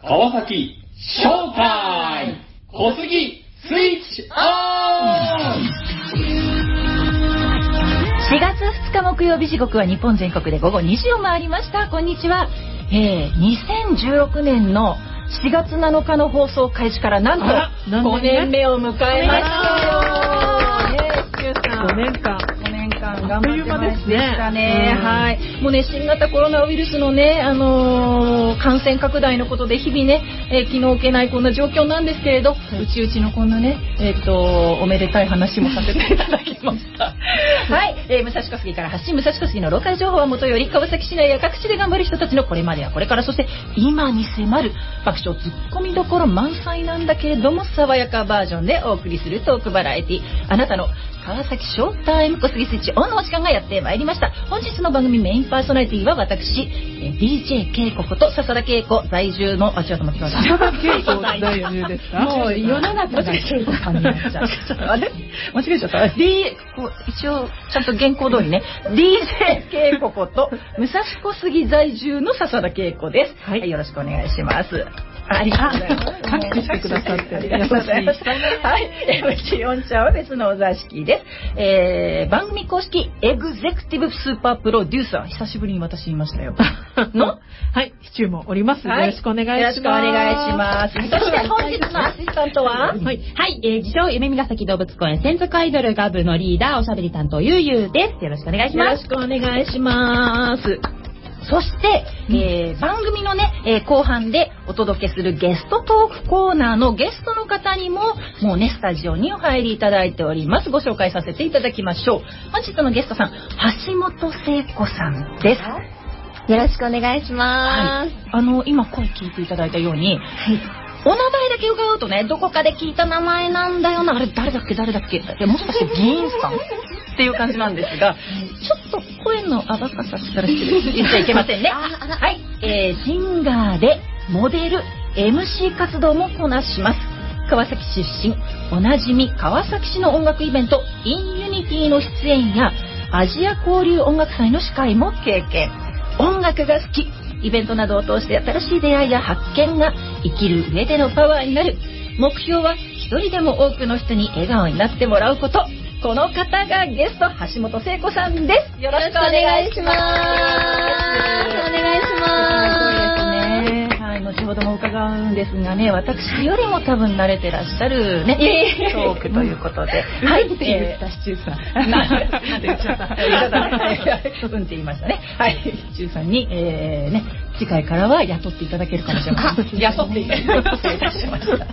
川崎ショータイム小杉スイッチオン。 4月2日木曜日、時刻は日本全国で午後2時を回りました。こんにちは。2016年の4月7日の放送開始からなんと5年目を迎えましたよ。 5年間頑張ってまいりましたね。はい。もうね、新型コロナウイルスのね、感染拡大のことで日々ね、気の置けないこんな状況なんですけれど、うちのこんなね、おめでたい話もさせていただきました。はい。武蔵小杉から発信、武蔵小杉のローカル情報はもとより、川崎市内や各地で頑張る人たちのこれまでやこれから、そして今に迫る爆笑ツッコミどころ満載なんだけれども、爽やかバージョンでお送りするトークバラエティ、あなたの川崎ショータイム小杉スイッチオンのお時間がやってまいりました。本日の番組メインパーソナリティは私、DJ 恵子こと笹田恵子在住の、違うと間違えた。 笹田恵子在住ですか？ もう世の中が恵子さんになっちゃう。あれ間違えちゃった。一応ちゃんと原稿通りね。DJ 恵子こと武蔵小杉在住の笹田恵子です。はい、よろしくお願いします。ありがとうございます。 拍手してくださってありがとうございます。はい、 MC4 茶は別のお座敷です。番組公式エグゼクティブスーパープロデューサー、久しぶりに私言いましたよ。のはい、シチューもおります。よろしくお願いします。 よろしくお願いします。そして本日のアシスタントは、 はい、自称夢見ヶ崎動物公園専属アイドルガブのリーダー、おしゃべり担当ゆうゆうです。よろしくお願いします。 よろしくお願いします。そして、番組のね、後半でお届けするゲストトークコーナーのゲストの方にももうね、スタジオにお入りいただいております。ご紹介させていただきましょう。本日のゲストさん、橋本聖子さんです。 よろしくお願いします。 はい、今声聞いていただいたように、はい、お名前だけ伺うとね、どこかで聞いた名前なんだよな、あれ誰だっけ、もしかして議員さんっていう感じなんですが、ちょっと声のあばかさしたら失礼言っちゃいけませんね。はい、シンガーでモデル MC 活動もこなします。川崎出身、おなじみ川崎市の音楽イベントインユニティの出演やアジア交流音楽祭の司会も経験。音楽が好き、イベントなどを通して新しい出会いや発見が生きる上でのパワーになる。目標は一人でも多くの人に笑顔になってもらうこと。この方がゲスト、橋本聖子さんです。よろしくお願いします。 お願いします。 はい、後ほども伺うんですがね、私よりも多分慣れてらっしゃるね、トークということで。 はい、って言ったシチューさん。 なんて言っちゃった。うんって言いましたね。はい、シチューさんに、次回からは雇っていただけるかもしれません。雇っていただきました。はい、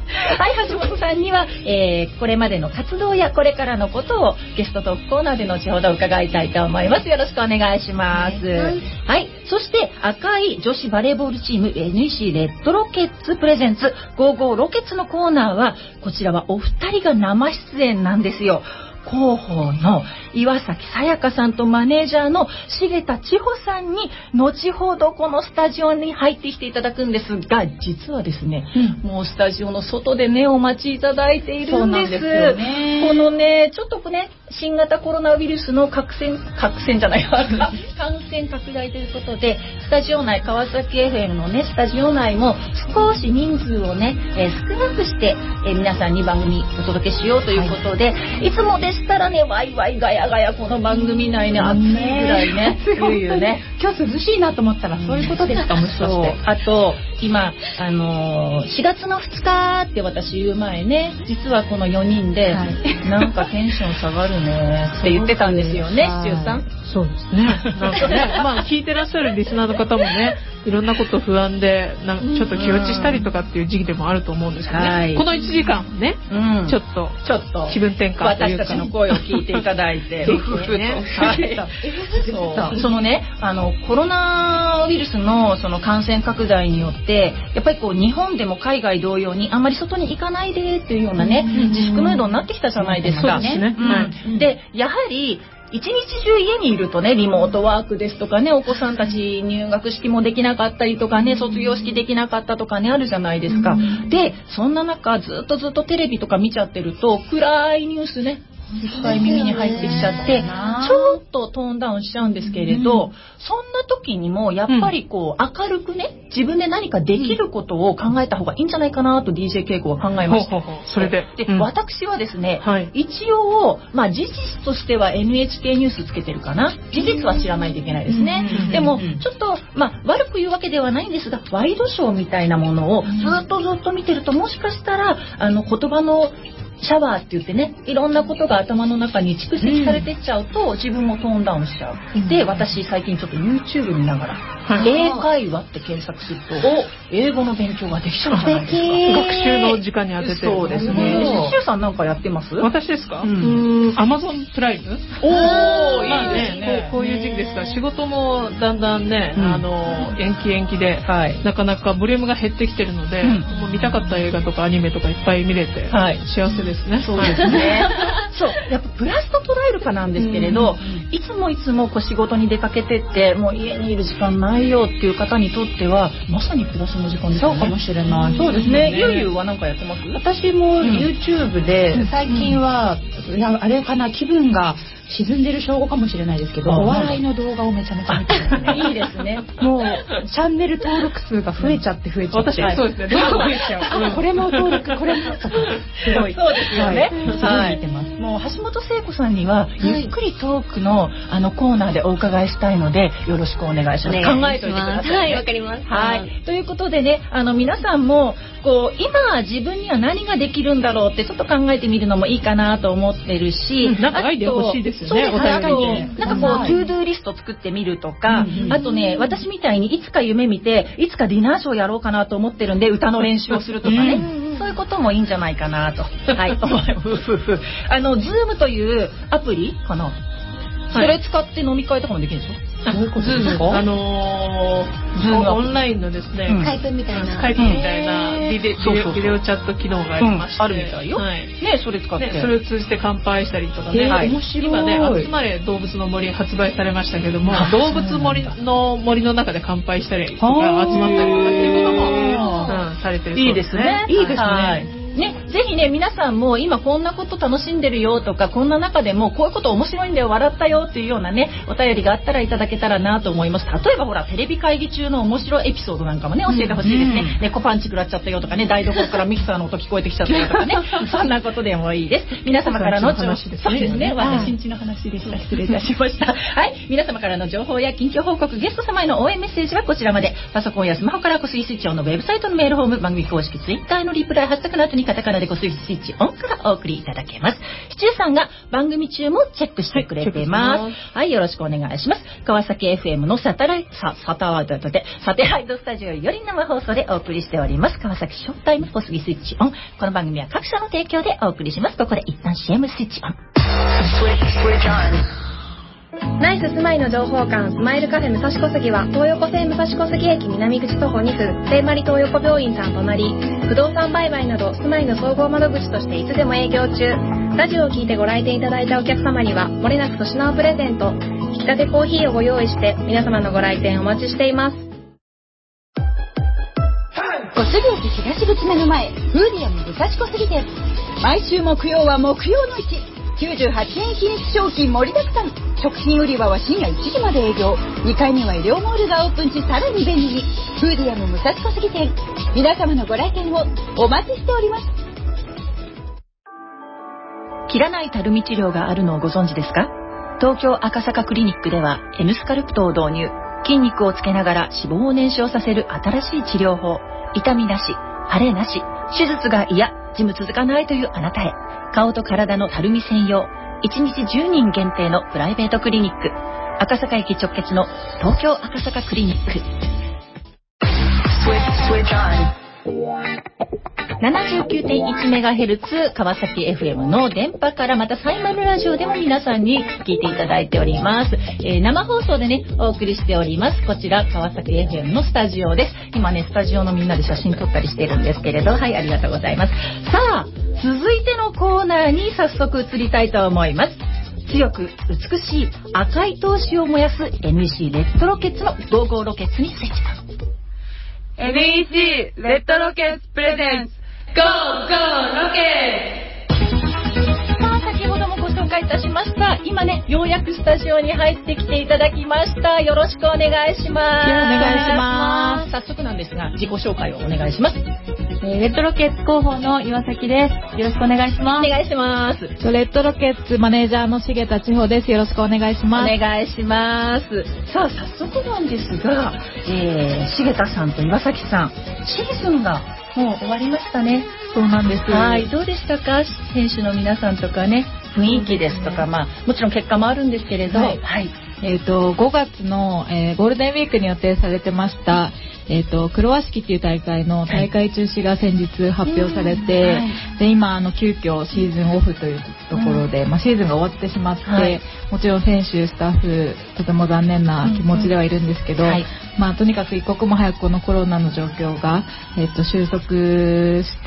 橋本さんには、これまでの活動やこれからのことをゲストトークコーナーで後ほど伺いたいと思います。よろしくお願いします。はい、そして赤い女子バレーボールチーム NEC レッドロケッツプレゼンツ55ロケッツのコーナーは、こちらはお二人が生出演なんですよ。広報の岩崎さやかさんとマネージャーの重田千穂さんに後ほどこのスタジオに入ってきていただくんですが、実はですね、もうスタジオの外でねお待ちいただいているんです。このね、ちょっとね、新型コロナウイルスの感染拡大ということで、スタジオ内、川崎 FM のねスタジオ内も少し人数をね、少なくして、皆さんに番組お届けしようということで、いつもでしたらね、ワイワイガヤガヤこの番組内ね、暑いぐらいね、いうね、 今日涼しいなと思ったらそういうことですか、もしかして。 あと今4月の2日って私言う前ね、実はこの4人で、なんかテンション下がるねって言ってたんですよね、シチューさん。 そうですね。なんかね、まあ聞いてらっしゃるリスナーの方もね、いろんなこと不安でちょっと気落ちしたりとかっていう時期でもあると思うんですけどね。この1時間ね、ちょっと気分転換というか、 私たちの声を聞いていただいて、そのね、コロナウイルスのその感染拡大によってやっぱりこう日本でも海外同様にあんまり外に行かないでっていうようなね、自粛ムードになってきたじゃないですか。で、やはり一日中家にいるとね、リモートワークですとかね、お子さんたち入学式もできなかったりとかね、卒業式できなかったとかね、あるじゃないですか。で、そんな中ずっとテレビとか見ちゃってると暗いニュースね、 一回耳に入ってきちゃって、ちょっとトーンダウンしちゃうんですけれど、そんな時にもやっぱりこう明るくね、自分で何かできることを考えた方がいいんじゃないかなと DJ 恵子は考えました。 それで、 私はですね、一応事実としては NHK ニュースつけてるかな。事実は知らないといけないですね。でもちょっと悪く言うわけではないんですが、ワイドショーみたいなものをずっと見てると、もしかしたら言葉のシャワーって言ってね、いろんなことが頭の中に蓄積されてっちゃうと、自分もトーンダウンしちゃう。で、私最近ちょっと YouTube 見ながら、英会話って検索すると、英語の勉強ができちゃうじゃないですか。 学習の時間に当てて。 そうですね。しゅうさんなんかやってます？ 私ですか？Amazon プライム？おー、いいですね。こういう時期ですから、仕事もだんだんね、延期で、なかなかボリュームが減ってきてるので、もう見たかった映画とかアニメとかいっぱい見れて、幸せですね。 そうですね。そう、やっぱプラスと捉えるかなんですけれど、いつもこう仕事に出かけてって、もう家にいる時間ないよっていう方にとっては、まさにプラスの時間ですよね。 そうかもしれない。 そうですね。ゆうゆうは何かやってます？ 私も YouTube で、最近は、あれかな、気分が沈んでる証拠かもしれないですけど、お笑いの動画をめちゃめちゃ見てますね。 いいですね。 もうチャンネル登録数が増えちゃって。 私そうですね。どんどん増えちゃう。 これも登録、これもとかすごい。 そうですよね。 はい。見てます。 もう橋本聖子さんにはゆっくりトークのコーナーでお伺いしたいので、よろしくお願いします。考えておいてください。 はい、わかります。 はい。ということでね、皆さんもこう今自分には何ができるんだろうってちょっと考えてみるのもいいかなと思ってるし、 なんかアイデア欲しいですよね。 なんかこうトゥードゥーリスト作ってみるとか、あとね、私みたいにいつか夢見て、いつかディナーショーやろうかなと思ってるんで、歌の練習をするとかね、そういうこともいいんじゃないかなと。はい。Zoom というアプリかな。それ使って飲み会とかもできるんですよ。 どういうことですか？オンラインのですね、 スカイプみたいなビデオチャット機能がありまして、 あるみたいよ。ね、それ使って。 それを通じて乾杯したりとかね。 面白い。 今ね、集まれ動物の森発売されましたけども、動物森の中で乾杯したりとか集まったりとかっていうこともされてるそうですね。 いいですね。ね、ぜひね、皆さんも今こんなこと楽しんでるよとか、こんな中でもこういうこと面白いんだよ、笑ったよっていうようなね、お便りがあったらいただけたらなと思います。例えばほら、テレビ会議中の面白いエピソードなんかもね、教えてほしいですね。猫パンチ食らっちゃったよとかね、台所からミキサーの音聞こえてきちゃったよとかね、そんなことでもいいです。皆様からの話ですね。そうですね、私んちの話でした。失礼いたしました。はい、皆様からの情報や近況報告、ゲスト様への応援メッセージはこちらまで。パソコンやスマホから小杉スイッチオンのウェブサイトのメールフォーム、番組公式ツイッターのリプライ、ハッシュタグの後にカタカナで小杉スイッチオンからお送りいただけます。シチューさんが番組中もチェックしてくれてます。はい、よろしくお願いします。川崎 FM のサテライトスタジオより生放送でお送りしております。川崎ショータイム小杉スイッチオン。この番組は各社の提供でお送りします。ここで一旦 CM スイッチオン。 ナイス住まいの情報館スマイルカフェ武蔵小杉は東横線武蔵小杉駅南口徒歩2分聖マリ東横病院さん隣、不動産売買など住まいの総合窓口としていつでも営業中。ラジオを聞いてご来店いただいたお客様にはもれなく年のプレゼント、引き立てコーヒーをご用意して皆様のご来店お待ちしています。 小杉駅東口目の前、フーディアム武蔵小杉店。毎週木曜は木曜の市、98円均一商品盛りだくさん。食品売り場は深夜1時まで営業。2階には医療モールがオープンし、さらに便利に。フーディアム武蔵小杉店、皆様のご来店をお待ちしております。 切らないたるみ治療があるのをご存知ですか？東京赤坂クリニックでは N スカルプトを導入。筋肉をつけながら脂肪を燃焼させる新しい治療法。痛みなし、腫れなし、手術が嫌、ジム続かないというあなたへ。顔と体のたるみ専用、1日10人限定のプライベートクリニック。赤坂駅直結の東京赤坂クリニック。79.1MHz 川崎 FM の電波から、またサイマルラジオでも皆さんに聞いていただいております。生放送でね、お送りしております。こちら川崎 FM のスタジオです。今ね、スタジオのみんなで写真撮ったりしてるんですけれど、はい、ありがとうございます。さあ、続いてのコーナーに早速移りたいと思います。強く美しい赤い闘志を燃やす NEC レッドロケッツの55ロケッツにスイッチだ。 NEC レッドロケッツプレゼンツゴーゴーロケッツ。 さあ、先ほどもご紹介いたしました。今ね、ようやくスタジオに入ってきていただきました。よろしくお願いします。 お願いします。 早速なんですが、自己紹介をお願いします。 レッドロケッツ広報の岩崎です。よろしくお願いします。 お願いします。 レッドロケッツマネージャーの重田千穂です。よろしくお願いします。 お願いします。さあ、早速なんですが、重田さんと岩崎さん、シーズンがもう終わりましたね。 そうなんです。 はい、どうでしたか、選手の皆さんとかね、雰囲気ですとか、まあもちろん結果もあるんですけれど、はい。 5月の、ゴールデンウィークに予定されてました、クロワ式っていう大会の大会中止が先日発表されて、で今急遽シーズンオフというところで、シーズンが終わってしまって、もちろん選手スタッフとても残念な気持ちではいるんですけど、とにかく一刻も早くこのコロナの状況が、収束して、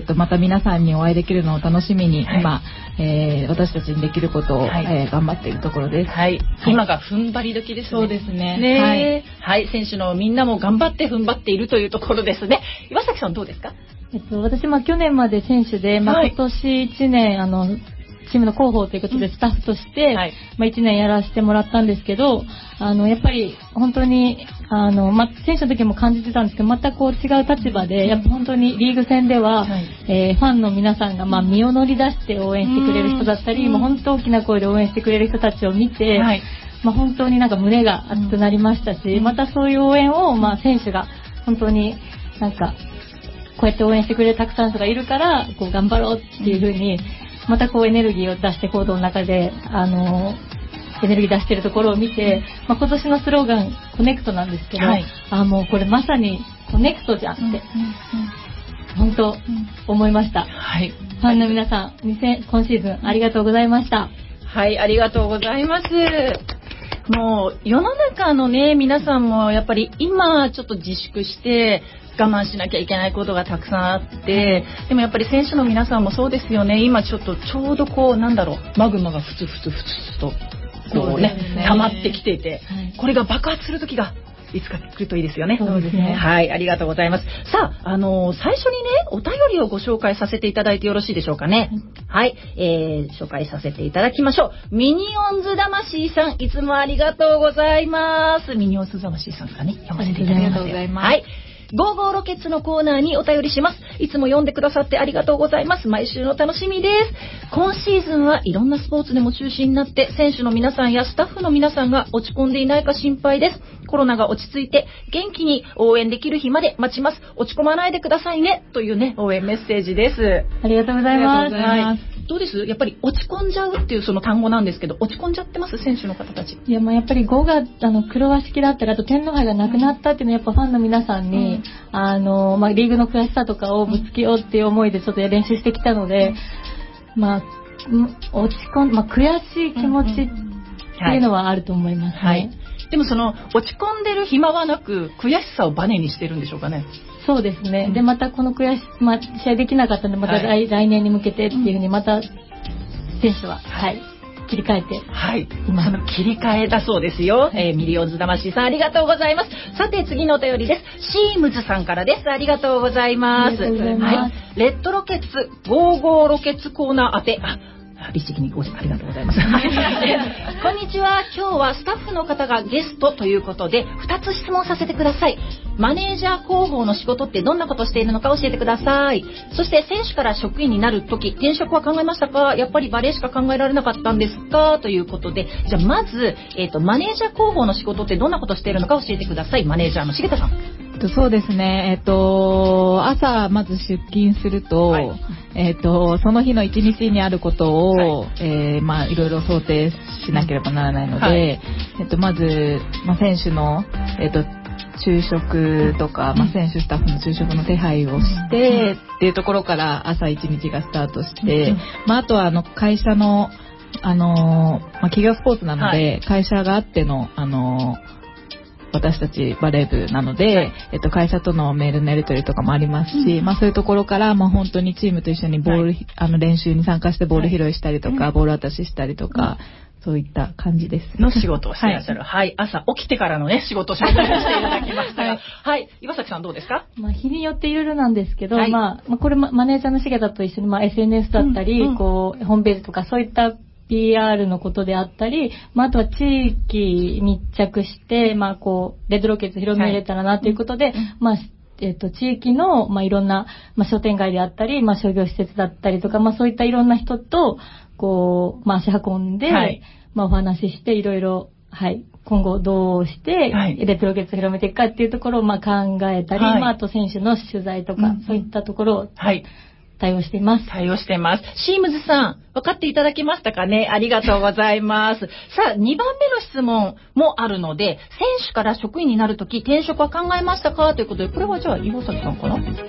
また皆さんにお会いできるのを楽しみに、今、私たちにできることを、頑張っているところです。 今が踏ん張り時ですね。 そうですね。 はい、選手のみんなも頑張って踏ん張っているというところですね。岩崎さんどうですか？ 私去年まで選手で、今年1年チームの広報ということでスタッフとして、1年やらせてもらったんですけど、やっぱり本当に選手の時も感じてたんですけど、また違う立場で、やっぱ本当にリーグ戦では、ファンの皆さんが身を乗り出して応援してくれる人だったり、もう本当大きな声で応援してくれる人たちを見て、本当に胸が熱くなりましたし、またそういう応援を選手が本当にこうやって応援してくれるたくさんの人がいるから頑張ろうっていう風に、またエネルギーを出して行動の中でエネルギー出してるところを見て、今年のスローガンコネクトなんですけど、もうこれまさにコネクトじゃんって、本当思いました。ファンの皆さん、今シーズンありがとうございました。 はい、ありがとうございます。もう世の中のね、皆さんもやっぱり今ちょっと自粛して我慢しなきゃいけないことがたくさんあって、でもやっぱり選手の皆さんもそうですよね。今ちょうどマグマがふつふつと溜まってきていて、これが爆発する時がいつか来るといいですよね。 そうですね。 はい、ありがとうございます。さあ、最初にね、お便りをご紹介させていただいてよろしいでしょうかね。はい、紹介させていただきましょう。ミニオンズ魂さん、いつもありがとうございます。ミニオンズ魂さんからね、読ませていただきます。ありがとうございます。はい。55ロケッツのコーナーにお便りします。いつも読んでくださってありがとうございます。毎週の楽しみです。今シーズンはいろんなスポーツでも中止になって、選手の皆さんやスタッフの皆さんが落ち込んでいないか心配です。コロナが落ち着いて元気に応援できる日まで待ちます。落ち込まないでくださいね、というね、応援メッセージです。 ありがとうございます。 どうです？やっぱり落ち込んじゃうっていうその単語なんですけど、落ち込んじゃってます？選手の方たち。 いや、もうやっぱり5月クロワ式だったり、あと天皇杯がなくなったっていうのはやっぱファンの皆さんに、リーグの悔しさとかをぶつけようっていう思いでちょっと練習してきたので、落ち込ん、悔しい気持ちっていうのはあると思いますね。 でもその落ち込んでる暇はなく、悔しさをバネにしてるんでしょうかね。 そうですね。でまたこの悔し試合できなかったので、また来年に向けてっていう風にまた選手は切り替えて、 その切り替えだそうですよ。ミリオンズ魂さん、ありがとうございます。さて次のお便りです。シームズさんからです。ありがとうございます。レッドロケッツ55ロケッツコーナー宛て。律儀にありがとうございます。こんにちは。今日はスタッフの方がゲストということで2つ質問させてください。マネージャー広報の仕事ってどんなことをしているのか教えてください。そして選手から職員になるとき、転職は考えましたか？やっぱりバレーしか考えられなかったんですか？ということで、じゃあまず、マネージャー広報の仕事ってどんなことをしているのか教えてください。マネージャーの重田さん。 そうですね。朝まず出勤すると、その日の一日にあることを、いろいろ想定しなければならないので、まず、選手の、昼食とか、選手スタッフの昼食の手配をしてっていうところから朝一日がスタートして、あとは会社の企業スポーツなので、会社があっての私たちバレー部なので、会社とのメールのやり取りとかもありますし、そういうところから本当にチームと一緒にボール、練習に参加してボール拾いしたりとか、ボール渡ししたりとか、そういった感じです。 の仕事をしていらっしゃる。朝起きてからのね、仕事を紹介していただきましたが、岩崎さんどうですか？ 日によっていろいろなんですけど、これマネージャーの重田と一緒に、SNS だったり、ホームページとかそういった PR のことであったり、あとは地域密着して、レッドロケッツ広めれたらなということで、地域の、いろんな、商店街であったり、商業施設だったりとか、そういったいろんな人と、足運んで、お話しして、いろいろ、今後どうして、レッドロケッツを広めていくかっていうところを、考えたり、あと選手の取材とか、そういったところを、対応しています。 対応しています。シームズさん、分かっていただけましたかね？ありがとうございます。さあ、2番目の質問もあるので、選手から職員になるとき、転職は考えましたかということで、これはじゃあ、岩崎さんかな？考え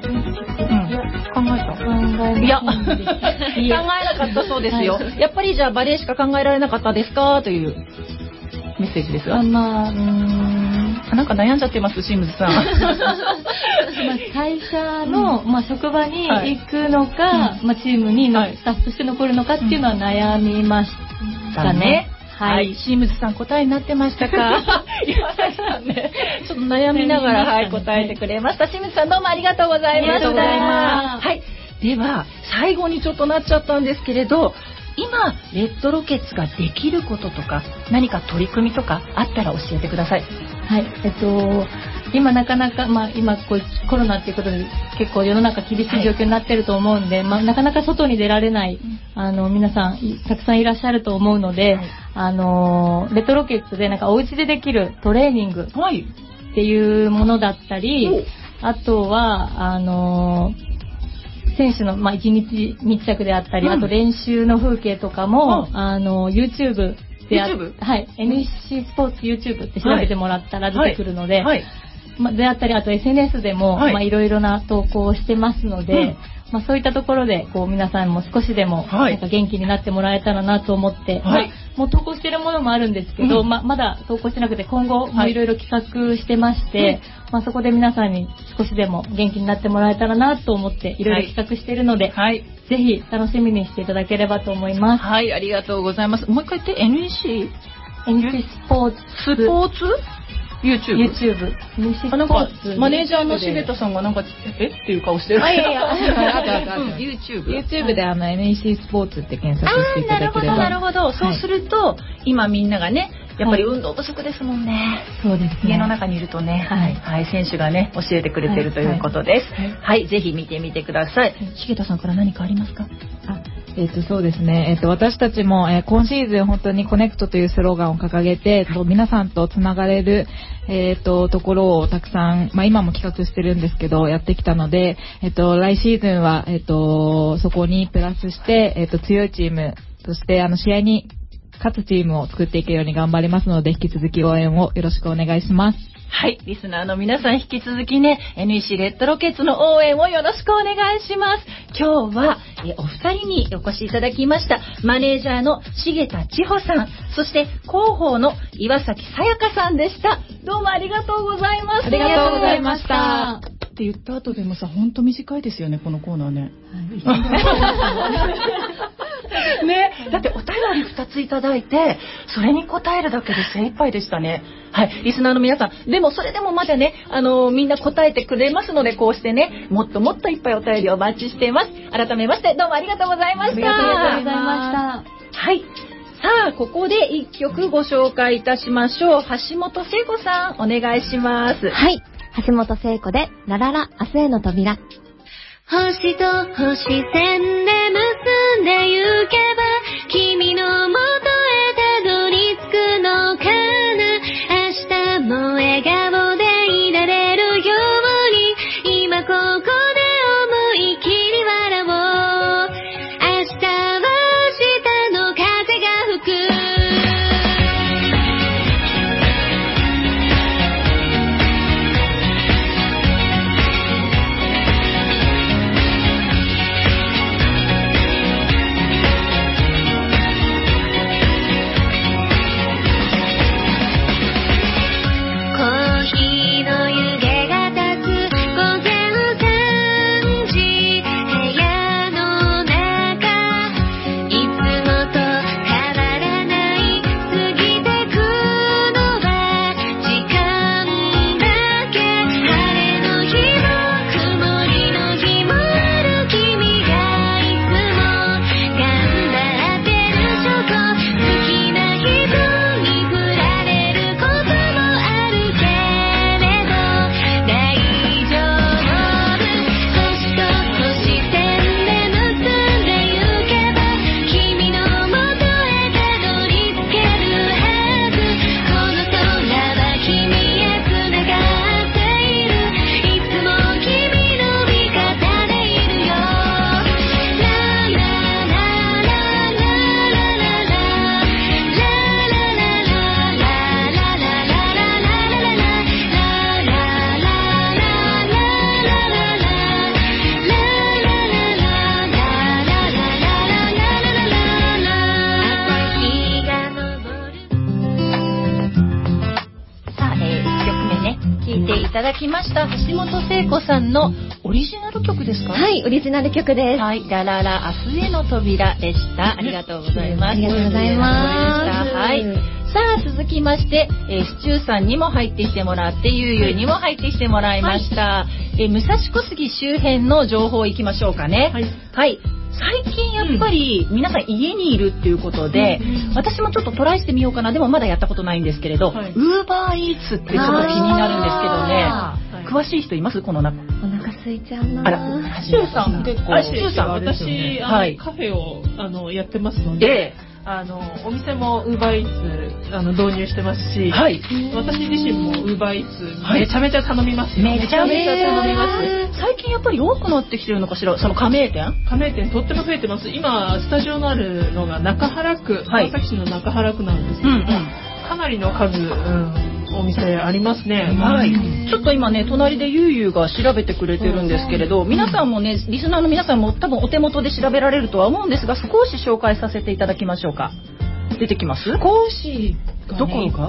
た？いや、考えなかったそうですよ。やっぱりじゃあ、バレーしか考えられなかったですかというメッセージですが。なんか悩んじゃってます、シームズさん。 会社の、職場に行くのか、チームにスタッフとして残るのかっていうのは悩みましたね。 はい。シームズさん答えになってましたか？岩崎さんね、ちょっと悩みながら、答えてくれました。シームズさんどうもありがとうございました。ありがとうございます。はい。では、最後にちょっとなっちゃったんですけれど、今、レッドロケッツができることとか、何か取り組みとかあったら教えてください。 はい。今なかなか、今コロナっていうことで結構世の中厳しい状況になってると思うんで、なかなか外に出られない、皆さんたくさんいらっしゃると思うので、レッドロケッツでお家でできるトレーニングっていうものだったり、あとは、選手の、一日密着であったり、あと練習の風景とかも、YouTube でNEC スポーツ YouTube って調べてもらったら出てくるので、であったり、あと SNS でも、いろいろな投稿をしてますので、そういったところで、皆さんも少しでも、元気になってもらえたらなと思って、もう投稿してるものもあるんですけど、まだ投稿してなくて、今後もいろいろ企画してまして、そこで皆さんに少しでも元気になってもらえたらなと思って、いろいろ企画しているので、ぜひ楽しみにしていただければと思います。 はい、ありがとうございます。もう一回言って、NEC スポーツYouTube。 なんか、マネージャーの重田さんがなんか、っていう顔してる。 YouTube でNEC スポーツって検索していただければ。 なるほど。そうすると、今みんながね、やっぱり運動不足ですもんね。 そうですね。 家の中にいるとね、選手がね、教えてくれてるということです。はい、ぜひ見てみてください。重田さんから何かありますか？ そうですね。私たちも、今シーズン本当にコネクトというスローガンを掲げて、皆さんとつながれる、ところをたくさん、今も企画してるんですけど、やってきたので、来シーズンは、そこにプラスして、強いチームとして、試合に勝つチームを作っていけるように頑張りますので、引き続き応援をよろしくお願いします。 はい、リスナーの皆さん引き続きね、NEC レッドロケッツの応援をよろしくお願いします。今日はお二人にお越しいただきました。マネージャーの重田千穂さん、そして広報の岩崎さやかさんでした。どうもありがとうございます。 ありがとうございました。 って言った後でもさ、ほんと短いですよね、このコーナーね。ね、だってお便り2ついただいて、それに答えるだけで精一杯でしたね。はい、リスナーの皆さん、でもそれでもまだね、みんな答えてくれますので、こうしてね、もっともっといっぱいお便りをお待ちしています。改めましてどうもありがとうございました。 ありがとうございました。はい。さあ、ここで1曲ご紹介いたしましょう。橋本聖子さん、お願いします。 はい、橋本聖子でラララ明日への扉。星と星線で結んでゆけば君の元へたどり着くのかな。明日も笑顔でいられるように今ここで思い切り笑おう。明日は明日の風が吹く。 いていただきました橋本聖子さんのオリジナル曲ですか？ はい、オリジナル曲です。 はい、ラララ明日への扉でした。ありがとうございます。 ありがとうございます。 はい。さあ続きまして、シチューさんにも入ってきてもらって、ゆうゆうにも入ってきてもらいました。武蔵小杉周辺の情報いきましょうかね。はい。最近やっぱり皆さん家にいるっていうことで、私もちょっとトライしてみようかな。でもまだやったことないんですけれど、ウーバーイーツってちょっと気になるんですけどね。詳しい人います？この中。 お腹空いちゃうな。 あら、シュウさん結構。 シュウさん、私カフェをやってますので。お店もウーバーイーツ導入してますし、私自身もウーバーイーツめちゃめちゃ頼みます。 めちゃめちゃ頼みます。最近やっぱり多くなってきてるのかしら、その加盟店とっても増えてます。今スタジオのあるのが中原区、川崎市の中原区なんですけども、かなりの数、お店ありますね。 はい。ちょっと今ね、隣でゆうゆうが調べてくれてるんですけれど、皆さんもね、リスナーの皆さんも多分お手元で調べられるとは思うんですが、少し紹介させていただきましょうか。出てきます？ 少しどこが？ いっぱ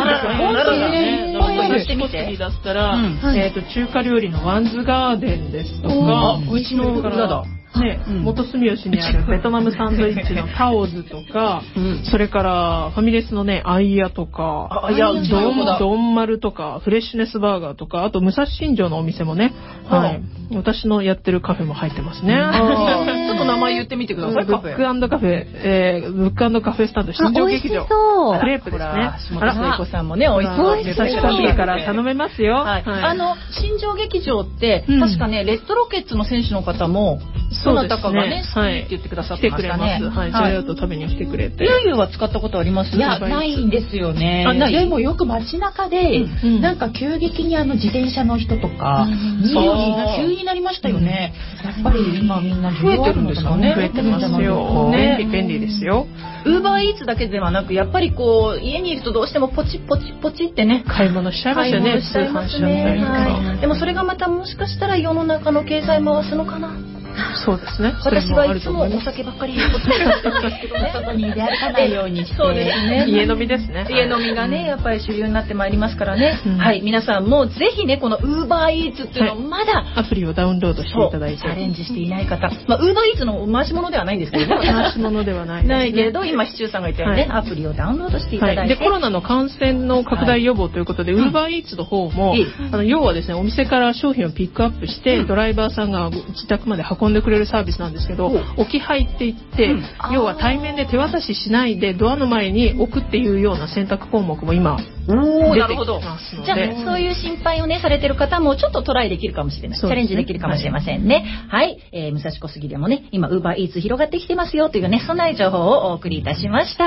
いある。してみて。だったら、中華料理のワンズガーデンですとか、 うちの裏だ。 元住吉にあるベトナムサンドイッチのタオズとか、それからファミレスのね、アイヤとか、ドンマルとか、フレッシュネスバーガーとか、あと武蔵新城のお店もね、私のやってるカフェも入ってますね。 ちょっと名前言ってみてください。 ブック&カフェスタンド新庄劇場。クレープですね。 橋本聖子さんもね、美味しそうです。 武蔵小杉から頼めますよ。 新庄劇場って確かね、レッドロケッツの選手の方もどなたかがね、好きって言ってくださってましたね。 はい、ジャイアント食べに来てくれて。 ゆうゆうは使ったことあります？ いや、ないんですよね。でもよく街中で、なんか急激に自転車の人とか、見るように急になりましたよね。やっぱり今みんな増えてるんですかね。 増えてますよ。便利ですよ。 ウーバーイーツだけではなく、やっぱりこう、家にいるとどうしてもポチポチポチってね、 買い物しちゃいますよね、通販しちゃったりとか。 でもそれがまたもしかしたら世の中の経済回すのかな。 そうですね。 私はいつもお酒ばっかり入れてるんですけどね。 外に出歩かないようにして。 そうですね。 家飲みですね。 家飲みがね、やっぱり主流になってまいりますからね。はい、皆さんもぜひね、このウーバーイーツっていうのをまだアプリをダウンロードしていただいてチャレンジしていない方、ウーバーイーツの回し物ではないんですけどね。 回し物ではない。 ないけれど、今シチューさんが言ったようにね、アプリをダウンロードしていただいて。 で、コロナの感染の拡大予防ということで、ウーバーイーツの方も、要はですね、お店から商品をピックアップして、ドライバーさんが自宅まで運んでくれるサービスなんですけど、置き配って言って、要は対面で手渡ししないでドアの前に置くっていうような選択項目も今出てきますので、 じゃあそういう心配をねされてる方もちょっとトライできるかもしれない、チャレンジできるかもしれませんね。はい、武蔵小杉でもね今ウーバーイーツ広がってきてますよというね、そんな情報をお送りいたしました。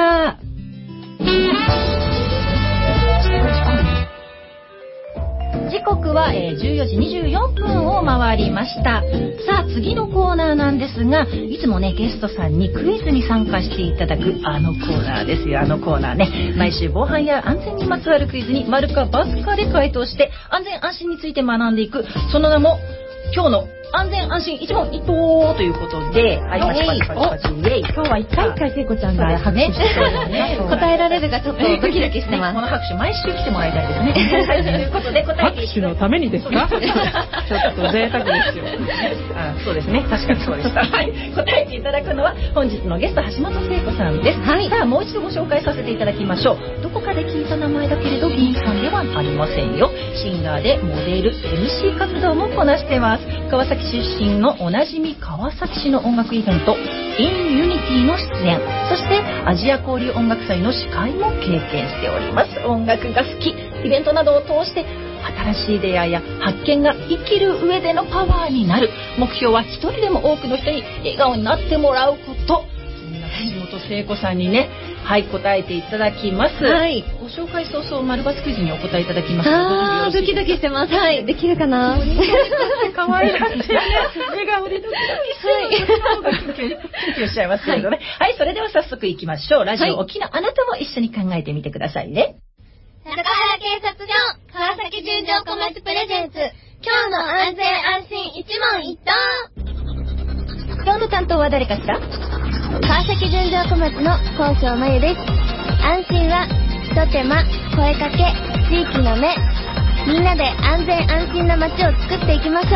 時刻は14時24分を回りました。さあ次のコーナーなんですが、いつもねゲストさんにクイズに参加していただくあのコーナーですよ。あのコーナーね、毎週防犯や安全にまつわるクイズに丸か×かで回答して安全安心について学んでいく、その名も今日の安全安心一問一答ということで、はい、パチパチパチパチイエイ。 今日は一回一回聖子ちゃんが拍手してね、 答えられるがちょっとドキドキしてます。 この拍手毎週来てもらいたいですね。はい、ということで答えて拍手のためにですか？ちょっと贅沢ですよ。 そうですね、確かにそうでした。はい、答えていただくのは本日のゲスト橋本聖子さんです。はい、さあもう一度ご紹介させていただきましょう。どこかで聞いた名前だけれど議員さんではありませんよ。シンガーでモデル、MC 活動もこなしてます。川崎出身のおなじみ川崎市の音楽イベント In Unity の出演、そしてアジア交流音楽祭の司会も経験しております。音楽が好き、イベントなどを通して新しい出会いや発見が生きる上でのパワーになる。目標は一人でも多くの人に笑顔になってもらうこと。橋本聖子さんにね、はい、答えていただきます。はい。ご紹介早々、丸抜クイズにお答えいただきます。 ドキドキしてます。はい。できるかな？ 可愛らしいね。笑顔でドキドキしてる。キュンキュンしちゃいますけどね。はい、それでは早速いきましょう。ラジオお聞きのあなたも一緒に考えてみてくださいね。 中原警察署、川崎純情小町プレゼンツ、今日の安全安心一問一答。 今日の担当は誰かしら？ 川崎純情小町の高尚まゆです。安心は一手間、声かけ、地域の目。 みんなで安全安心な街を作っていきましょう。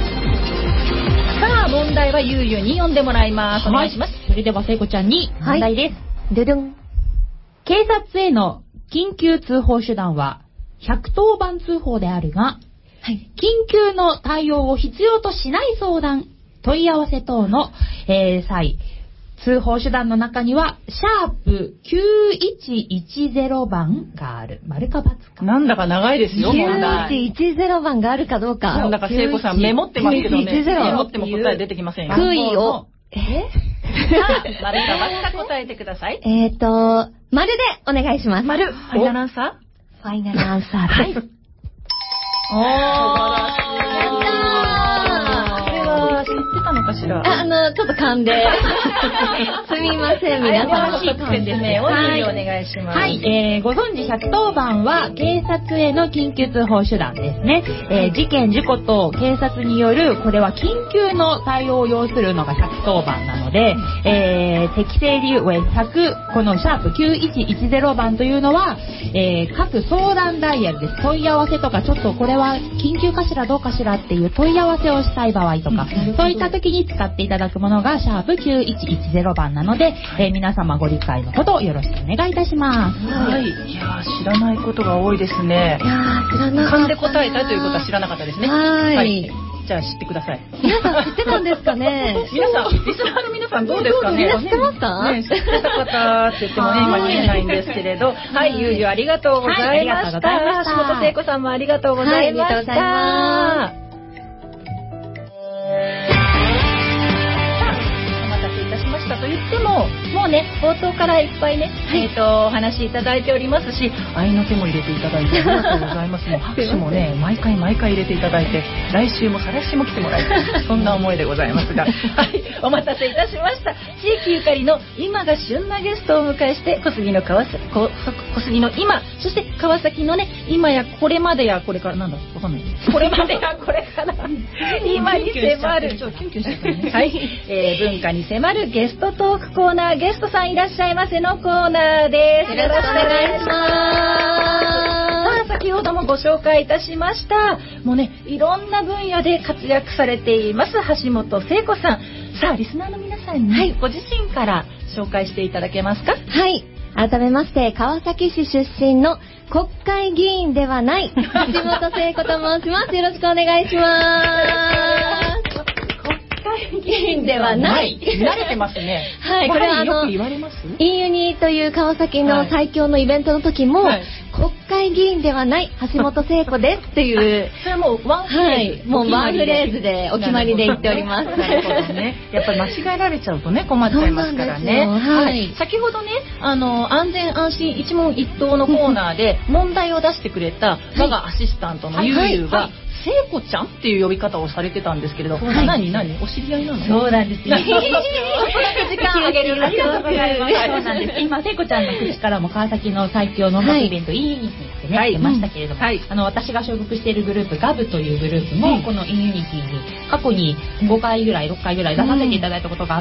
さあ、問題はゆうゆうに読んでもらいます。お願いします。 それでは聖子ちゃんに問題です。 ドゥドゥン。 警察への緊急通報手段は110番通報であるが、緊急の対応を必要としない相談、問い合わせ等の、際、通報手段の中には、#9110 番がある。丸か×か。 なんだか長いですよ、問題。 9110番があるかどうか。 なんだか聖子さんメモってますけどね。メモっても答え出てきませんよ。 クイを。 丸か×か答えてください。 丸でお願いします。 丸。ファイナルアンサー？ ファイナルアンサーです。 おー。知ってたのかしら。 ちょっと噛んで。すみません、皆さん。 ちょっと説明をお願いします。 はい、ご存知110番は警察への緊急通報手段ですね。事件、事故と警察による、これは緊急の対応を要するのが110番なので、適正理由はこの#9110 番というのは、各相談ダイヤルです。問い合わせとか、ちょっとこれは緊急かしらどうかしらっていう問い合わせをしたい場合とか、そういった時に使っていただくものが#9110 番なので、皆様ご理解のほどよろしくお願いいたします。 はい。いや知らないことが多いですね。 いや知らなかった。 噛んで答えたということは知らなかったですね。 はい。 じゃあ知ってください。 皆さん知ってたんですかね。 皆さん、リスナーの皆さんどうですかね。 みんな知ってますか？ ね、知ってた方って言ってもね、今言えないんですけれど。はい、ゆうゆうありがとうございました。橋本聖子さんもありがとうございました。と言っても、もうね、冒頭からいっぱいね、お話いただいておりますし、愛の手も入れていただいてありがとうございます。もう拍手もね、毎回入れていただいて、来週も再来週も来てもらいたい、そんな思いでございますが、はい、お待たせいたしました。地域ゆかりの今が旬なゲストをお迎えして、小杉の今、そして川崎のね、今やこれまでやこれから、なんだわかんない。これまでやこれから今に迫る、はい、文化に迫るゲストトークコーナー、ゲストさんいらっしゃいませのコーナーです。 よろしくお願いします。 さあ、先ほどもご紹介いたしました。もうね、いろんな分野で活躍されています橋本聖子さん。さあ、リスナーの皆さんにご自身から紹介していただけますか？ はい。改めまして、川崎市出身の国会議員ではない橋本聖子と申します。よろしくお願いします。議員ではない。 慣れてますね。 はい、これはよく言われます？ インユニという川崎の最強のイベントの時も、国会議員ではない橋本聖子ですっていう。 それはもうワンフレーズ、 もうワンフレーズでお決まりで言っております。 なるほどね。やっぱり間違えられちゃうとね、困っちゃいますからね。はい。先ほどね、安全安心一問一答のコーナーで問題を出してくれた我がアシスタントのゆうゆうが、聖子ちゃんっていう呼び方をされてたんですけれど、何お知り合いなの？ そうなんですよ。 時間あげる。 ありがとうございます。そうなんです。今聖子ちゃんの口からも川崎の最強の音楽イベント、インユニティってね、出ましたけれども、私が所属しているグループ、ガブというグループも、このインユニティに過去に5回ぐらい、6回ぐらい出させていただいたことがあって、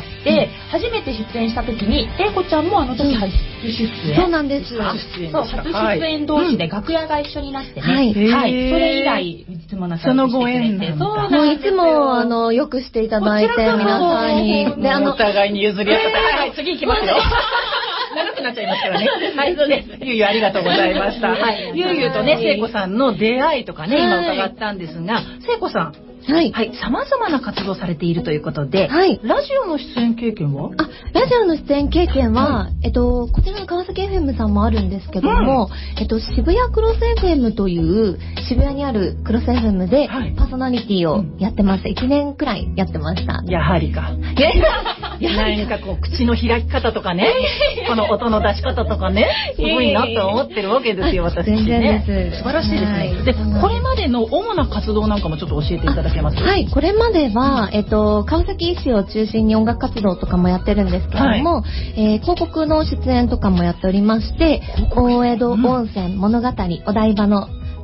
初めて出演した時に、聖子ちゃんもあの時初出演。 そうなんですよ。 そう、初出演同士で楽屋が一緒になってね。はい。それ以来、いつもそのご縁で、 もういつもよくしていただいて皆さんにでお互いに譲り合って、はい、次行きますよ。長くなっちゃいますからね。はい、そうです。ゆうゆうありがとうございました。はい、ゆうゆうとね、聖子さんの出会いとかね、今伺ったんですが、聖子さん。はい。様々な活動されているということで、ラジオの出演経験は？ ラジオの出演経験は、こちらの川崎 FM さんもあるんですけども、渋谷クロス FM という渋谷にあるクロス FM でパーソナリティをやってました。1年くらいやってました。 やはりか。何かこう口の開き方とかね、この音の出し方とかね、すごいなと思ってるわけですよ、私ね。 全然です。 素晴らしいですね。で、これまでの主な活動なんかもちょっと教えていただけます？ はい、これまでは、川崎市を中心に音楽活動とかもやってるんですけども、広告の出演とかもやっておりまして、大江戸温泉物語、お台場の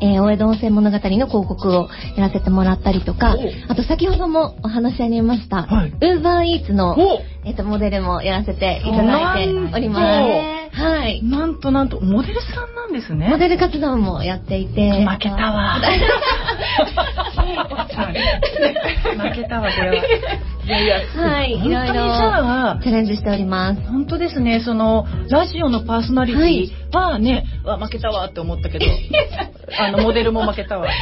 大江戸温泉物語の広告をやらせてもらったりとか、あと先ほどもお話ありました、UberEats のモデルもやらせていただいております。はい。 なんとモデルさんなんですね。 モデル活動もやっていて。 負けたわ。負けたわ、これは。 はい、いろいろチャレンジしております。 本当ですね、そのラジオのパーソナリティはね、負けたわって思ったけど、モデルも負けたわ。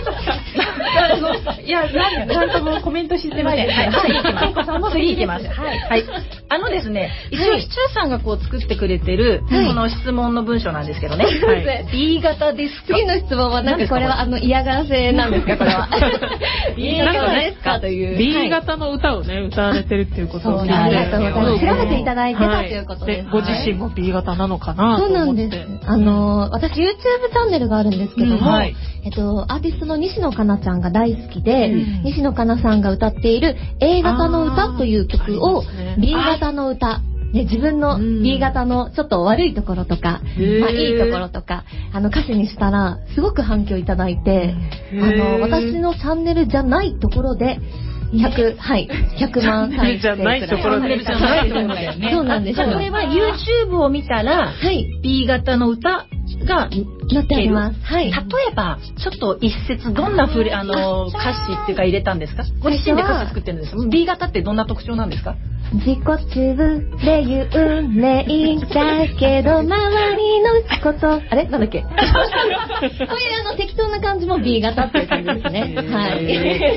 いや、なんともコメントしてません。はい、次行きます。はい。ですね、一応視聴者さんがこう作ってくれてるこの質問の文章なんですけどね。B 型ですか？ 次の質問はなんかこれは嫌がらせなんですか、これは。B 型ですかという。 B 型の歌をね、歌われてるっていうことを聞いて、 ありがとうございます。調べていただいてたということです。 ご自身も B 型なのかなと思って。 そうなんです。私 YouTube チャンネルがあるんですけども、アーティストの西野カナちゃんが大好きで、西野カナさんが歌っている A 型の歌という曲を B 型の歌、自分の B 型のちょっと悪いところとか、いいところとか、歌詞にしたらすごく反響いただいて、私のチャンネルじゃないところで100万再生じゃないところでそうなんです。 それは YouTube を見たら B 型の歌がなってあります。 例えばちょっと一節どんな歌詞っていうか入れたんですか？ご自身で歌詞作ってるんです。B 型ってどんな特徴なんですか？ 自己中で有名だけど周りのことなんだっけ？こういう適当な感じも B 型っていう感じですね。はい。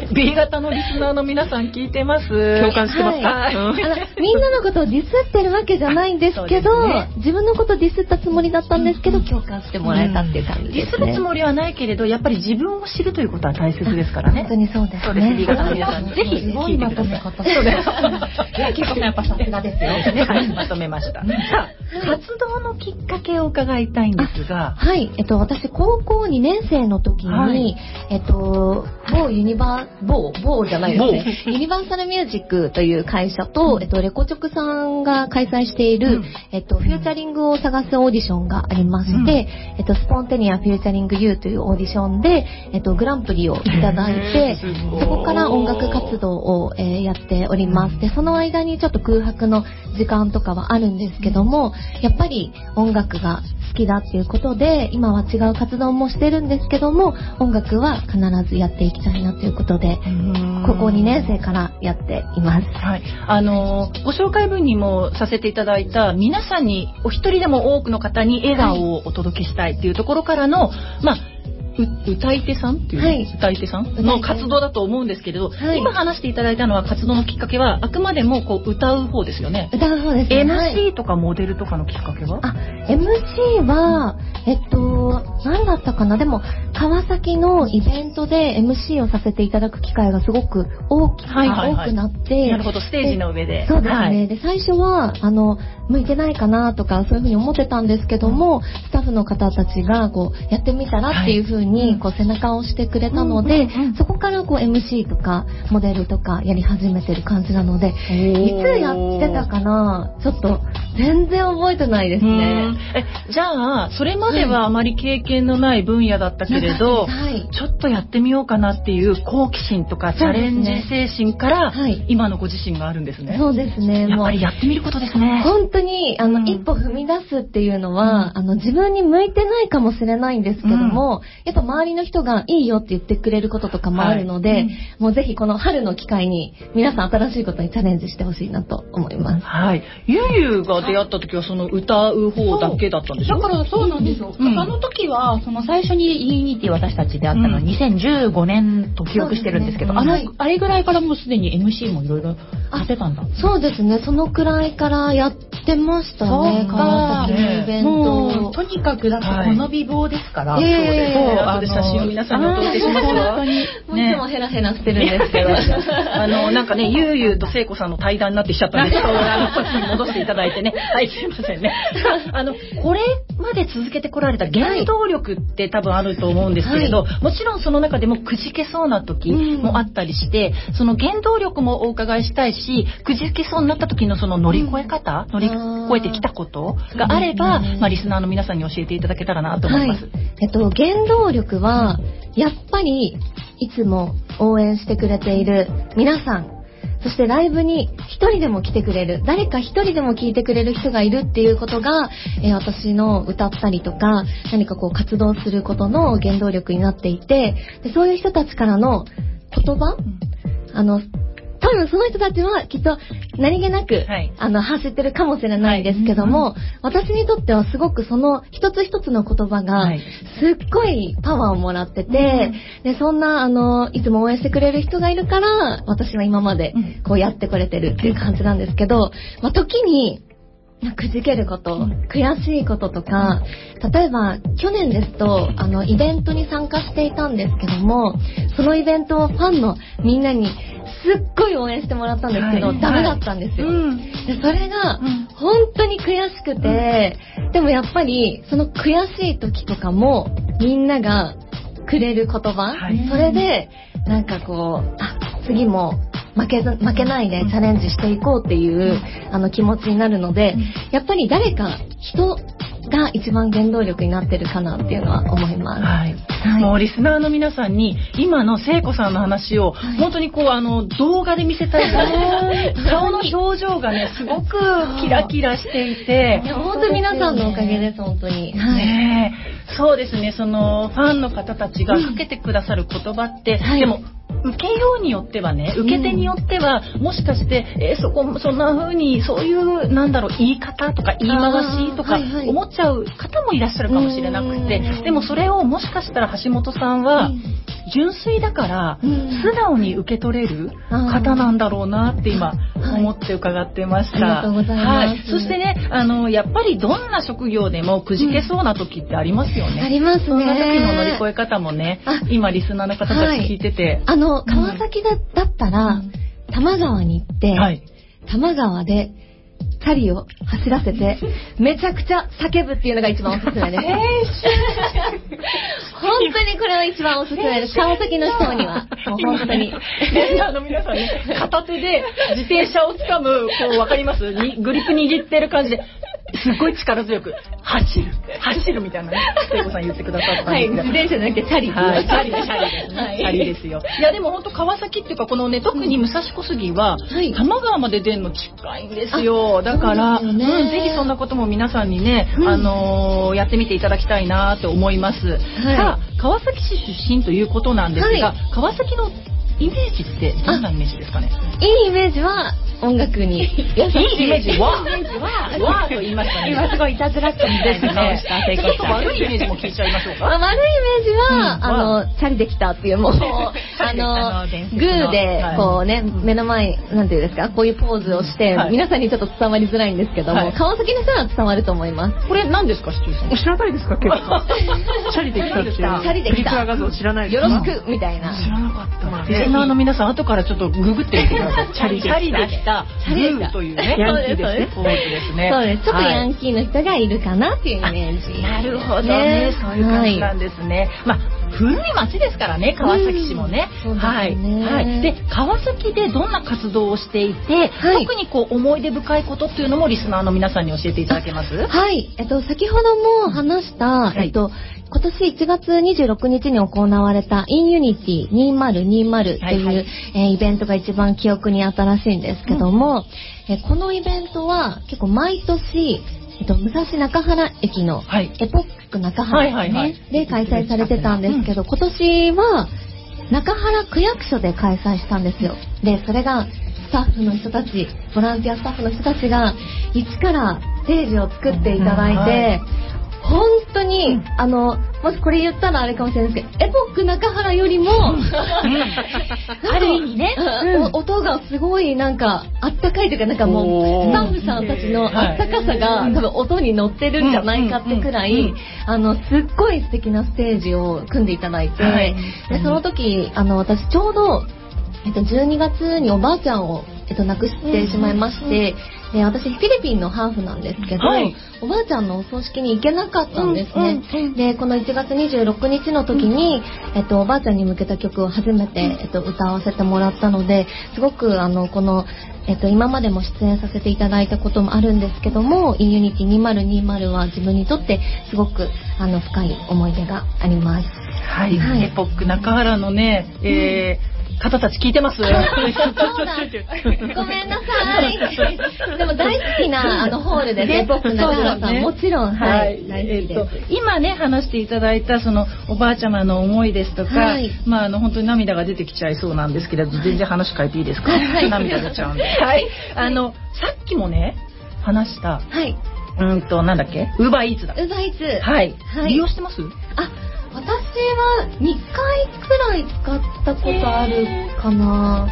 B 型のリスナーの皆さん聞いてます。 共感してますか？ みんなのことをディスってるわけじゃないんですけど、自分のことディスったつもりだったんですけど、共感してもらえたっていう感じですね。 ディスるつもりはないけれど、やっぱり自分を知るということは大切ですからね。 本当にそうですね。 そうです。B 型の皆さん、ぜひ聞いてください。そうです。 やっぱさすがですよ。 まとめました。さあ、活動のきっかけを伺いたいんですが。 はい。私、高校2年生の時に、某じゃないですね。ユニバーサルミュージックという会社と、レコチョクさんが開催している、フューチャリングを探すオーディションがありまして、スポンテニアフューチャリング U というオーディションで、グランプリをいただいて、そこから音楽活動を、やっております。で、その間にちょっと空白の時間とかはあるんですけども、やっぱり音楽が好きだっていうことで、今は違う活動もしてるんですけども、音楽は必ずやっていきたいなということで、高校2年生からやっています。 はい。ご紹介文にもさせていただいた、皆さんにお一人でも多くの方に笑顔をお届けしたいっていうところからの、歌い手さんっていう、歌い手さんの活動だと思うんですけれど、今話していただいたのは活動のきっかけはあくまでもこう歌う方ですよね。 歌う方ですね。 MC とかモデルとかのきっかけは ？MC は何だったかな。でも川崎のイベントで MC をさせていただく機会がすごく多くなって、 なるほど、ステージの上で。 そうですね。で最初は向いてないかなとかそういうふうに思ってたんですけども、スタッフの方たちがこうやってみたらっていうふうにこう背中を押してくれたので、そこからこう MC とかモデルとかやり始めてる感じなので、いつやってたかな、ちょっと全然覚えてないですね。 じゃあそれまではあまり経験のない分野だったけれど、ちょっとやってみようかなっていう好奇心とかチャレンジ精神から今のご自身があるんですね。 そうですね。 やっぱりやってみることですね。 本当に一歩踏み出すっていうのは、自分に向いてないかもしれないんですけども、やっぱ周りの人がいいよって言ってくれることとかもあるので、もうぜひこの春の機会に皆さん新しいことにチャレンジしてほしいなと思います。 はい。ゆうが出会った時はその歌う方だけだったんでしょ？ だからそうなんですよ。その時はその最初にユニティ私たちで会ったのは2015年と記憶してるんですけど、あれぐらいからもうすでに MC もいろいろやってたんだ。 そうですね。そのくらいからやってましたね。川崎のイベント。 とにかくだってこの美貌ですから。 後で写真を皆さんにお届けしますわ。 いつももヘラヘラしてるんですけどなんかねゆうゆうと聖子さんの対談になってきちゃったんでこっちに戻していただいてねはいすいませんねこれまで続けてこられた原動力って多分あると思うんですけれど、もちろんその中でもくじけそうな時もあったりして、その原動力もお伺いしたいし、くじけそうになった時のその乗り越え方、乗り越えてきたことがあれば、リスナーの皆さんに教えていただけたらなと思います。 原動力はやっぱりいつも応援してくれている皆さん、そしてライブに一人でも来てくれる、誰か一人でも聞いてくれる人がいるっていうことが、私の歌ったりとか何かこう活動することの原動力になっていて、でそういう人たちからの言葉、多分その人たちはきっと何気なく、発してるかもしれないですけども、私にとってはすごくその一つ一つの言葉がすっごいパワーをもらってて、でそんないつも応援してくれる人がいるから私は今までこうやってこれてるっていう感じなんですけど、時にくじけること、悔しいこととか、例えば去年ですとイベントに参加していたんですけども、そのイベントをファンのみんなにすっごい応援してもらったんですけど、ダメだったんですよ、でそれが本当に悔しくて、でもやっぱりその悔しい時とかもみんながくれる言葉、それでなんかこう次も負けないでチャレンジしていこうっていう気持ちになるので、やっぱり誰か人が一番原動力になってるかなっていうのは思います。 もうリスナーの皆さんに今の聖子さんの話を本当にこう動画で見せたい顔の表情がねすごくキラキラしていて、 本当に皆さんのおかげです。本当に、 そうですね。そのファンの方たちがかけてくださる言葉って、でも受けようによってはね、受け手によってはもしかしてそんな風にそういう言い方とか言い回しとか思っちゃう方もいらっしゃるかもしれなくて、でもそれをもしかしたら橋本さんは純粋だから素直に受け取れる方なんだろうなって今思って伺ってました。 ありがとうございます。 そしてねやっぱりどんな職業でもくじけそうな時ってありますよね。 ありますね。 そんな時の乗り越え方もね、今リスナーの方たち聞いてて、 川崎だったら多摩川に行って、多摩川でチャリを走らせてめちゃくちゃ叫ぶっていうのが一番おすすめです。本当にこれは一番おすすめです。川崎の人にはもう本当に皆さんね、片手で自転車を掴むわかります？グリップ握ってる感じですっごい力強く走るみたいなね、聖子さん言ってくださったんですけど、 自転車じゃなくてチャリですよ。いやでも本当川崎っていうかこのね、特に武蔵小杉は多摩川まで出るの近いんですよ。だからぜひそんなことも皆さんにねやってみていただきたいなと思います。さあ川崎市出身ということなんですが、川崎のイメージってどんなイメージですかね？ いいイメージは音楽に優しい。 いいイメージはわーと言いましたね。 今すごいいたずらっ子みたいな顔した聖子ちょっと悪いイメージも聞いちゃいましょうか。 悪いイメージはチャリできたっていうもうグーでこうね目の前なんていうんですか、こういうポーズをして皆さんにちょっと伝わりづらいんですけども、川崎の人は伝わると思います。 これ何ですか、シチューさん？ 知らないですか？結構チャリできたっていうチャリできたプリクラ画像知らないですか？ よろしくみたいな。 知らなかった。リスナーの皆さん後からちょっとググってみてください。チャリできたグーというね、 ヤンキーですね。 ポーズですね。 そうです。ちょっとヤンキーの人がいるかなっていうイメージ。 なるほどね。そういう感じなんですね。古い町ですからね、川崎市もね。で、川崎でどんな活動をしていて、特に思い出深いことっていうのもリスナーの皆さんに教えていただけます？ はい。先ほども話した、今年1月26日に行われた InUnity 2020っていう、イベントが一番記憶に新しいんですけども、このイベントは結構毎年武蔵中原駅のエポック中原で開催されてたんですけど、今年は中原区役所で開催したんですよ。で、それがスタッフの人たち、ボランティアスタッフの人たちが一からステージを作っていただいて、 本当に、もしこれ言ったらあれかもしれないですけど、エポック中原よりも、ある意味ね、 音がすごいなんか、あったかいというか、なんかもう、スタッフさんたちのあったかさが、多分音に乗ってるんじゃないかってくらい、すっごい素敵なステージを組んでいただいて、でその時、私ちょうど、12月におばあちゃんを、亡くしてしまいまして、で私フィリピンのハーフなんですけど、おばあちゃんのお葬式に行けなかったんですね。でこの1月26日の時に、おばあちゃんに向けた曲を初めて、歌わせてもらったので、すごくこの、今までも出演させていただいたこともあるんですけども、インユニティ2020は自分にとってすごく深い思い出があります。 はい、エポック中原のね、方たち聞いてます？ ごめんなさい。でも大好きなホールでね、僕中原さんもちろん、はい、大好きです。 今ね話していただいたそのおばあちゃまの思いですとか、まあ本当に涙が出てきちゃいそうなんですけれど、全然話変えていいですか？涙出ちゃうんで。はい。さっきもね話した。はい。なんだっけ？ウーバーイーツだ。 ウーバーイーツ。 はい。利用してます？ 私は2回くらい使ったことあるかな。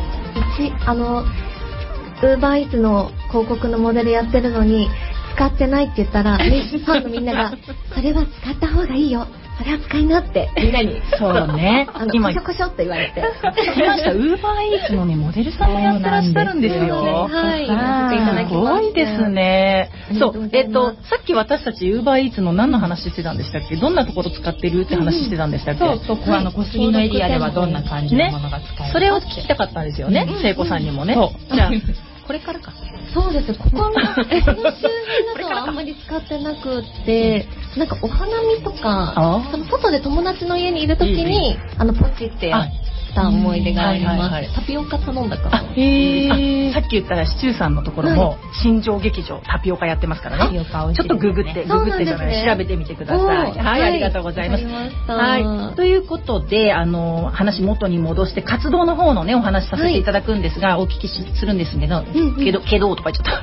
ウーバーイーツの広告のモデルやってるのに使ってないって言ったら、ファンのみんながそれは使った方がいいよ、それは使いなってみんなにそうね、 今コショコショって言われて来ました。ウーバーイーツのねモデルさんもやってらっしゃるんですよ。 はい、やっていただきました。 すごいですね。そう、さっき私たちウーバーイーツの何の話してたんでしたっけ？どんなところ使ってるって話してたんでしたっけ？ そう、小杉のエリアではどんな感じのものが使えるか、 それを聞きたかったんですよね、聖子さんにもね。じゃあこれからか。 そうです。ここの周辺だとあんまり使ってなくって、なんかお花見とか、外で友達の家にいるときにポチってやった思い出があります。タピオカ頼んだから。さっき言ったらシチューさんのところも新庄劇場タピオカやってますからね。ちょっとググってじゃない調べてみてください。はい、ありがとうございます。はい、ということで話元に戻して活動の方のねお話させていただくんですが、お聞きするんですけど、けどとか言っちゃった。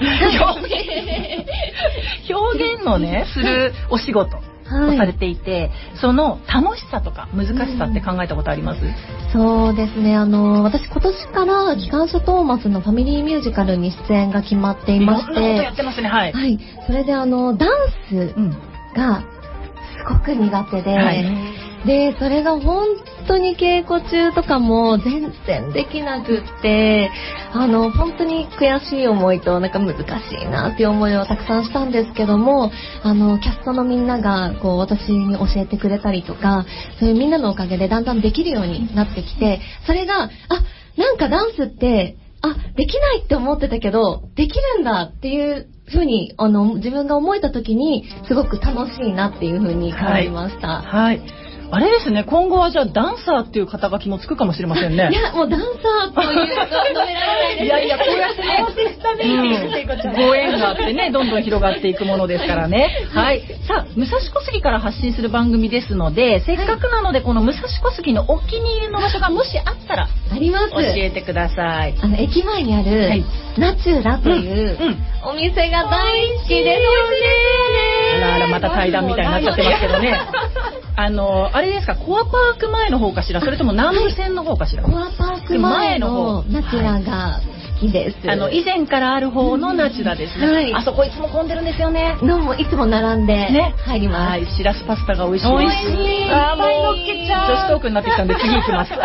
表現のねするお仕事をされていて、その楽しさとか難しさって考えたことあります？ そうですね、私今年から機関車トーマスのファミリーミュージカルに出演が決まっていまして、 やってますね。はい。 はい。それでダンスがすごく苦手で、でそれが本当に稽古中とかも全然できなくって、本当に悔しい思いとなんか難しいなっていう思いをたくさんしたんですけども、キャストのみんながこう私に教えてくれたりとか、そういうみんなのおかげでだんだんできるようになってきて、それがなんかダンスってできないって思ってたけどできるんだっていう風に自分が思えた時にすごく楽しいなっていう風に感じました。 はい。あれですね、今後はじゃあダンサーっていう肩書きもつくかもしれませんね。 いや、もうダンサーというのは述べられないです。 いや、こうやってね、ご縁があってね、どんどん広がっていくものですからね。はい。さあ、武蔵小杉から発信する番組ですので、せっかくなので、この武蔵小杉のお気に入りの場所がもしあったら、 あります。 教えてください。 駅前にある、ナチュラというお店が大好きです。 あら、また対談みたいになっちゃってますけどね。あれですか、コアパーク前の方かしら、それとも南武線の方かしら。 コアパーク前のナチュラが好きです。 以前からある方のナチュラですね。あそこいつも混んでるんですよね。 もいつも並んで入ります。 はい、しらすパスタが美味しい。美味しい。いっぱい乗っけちゃう。女子トークになってきたんで次行きます。はい、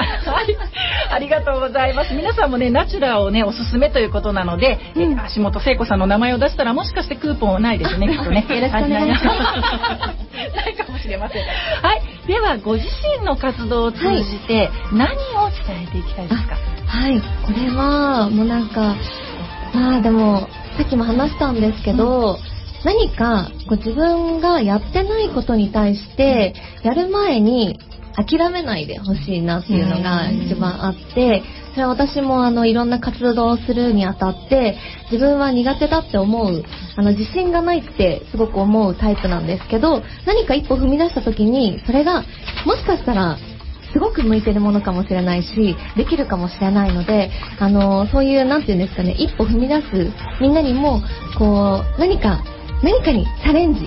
ありがとうございます。皆さんもねナチュラをねおすすめということなので、橋本聖子さんの名前を出したらもしかしてクーポンはないですねきっとね。 よろしくお願いします。 ないかもしれません。はい。ではご自身の活動を通じて何を伝えていきたいですか？ はい、これはもうなんかでもさっきも話したんですけど、何かこう自分がやってないことに対してやる前に諦めないでほしいなっていうのが一番あって、それは私もいろんな活動をするにあたって自分は苦手だって思う自信がないってすごく思うタイプなんですけど、何か一歩踏み出した時にそれがもしかしたらすごく向いてるものかもしれないしできるかもしれないので、そういうなんていうんですかね、一歩踏み出すみんなにもこう何かにチャレンジ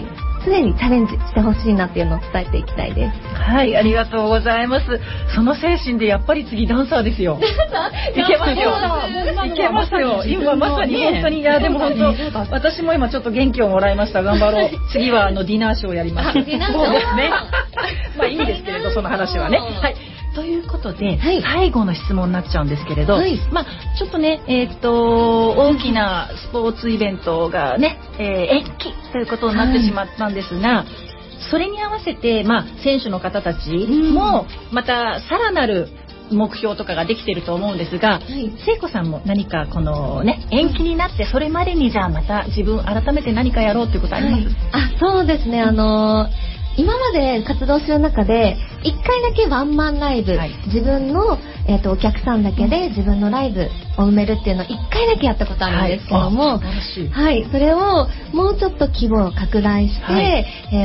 常にチャレンジしてほしいなっていうのを伝えていきたいです。 はい、ありがとうございます。その精神でやっぱり次ダンサーですよ。いけますよ。いけますよ。今まさに本当に、いやでも本当私も今ちょっと元気をもらいました。頑張ろう。次はディナーショーやります。 ディナーショーですね。まあいいんですけれど、その話はね。はい。ということで、最後の質問になっちゃうんですけれど、まあちょっとね、大きなスポーツイベントがね、延期ということになってしまったんですが、それに合わせて、まあ選手の方たちもまたさらなる目標とかができていると思うんですが、聖子さんも何かこのね延期になってそれまでにじゃあまた自分改めて何かやろうということあります？ そうですね。今まで活動する中で1回だけワンマンライブ、自分の、お客さんだけで自分のライブを埋めるっていうのを1回だけやったことあるんですけども、それをもうちょっと規模を拡大して、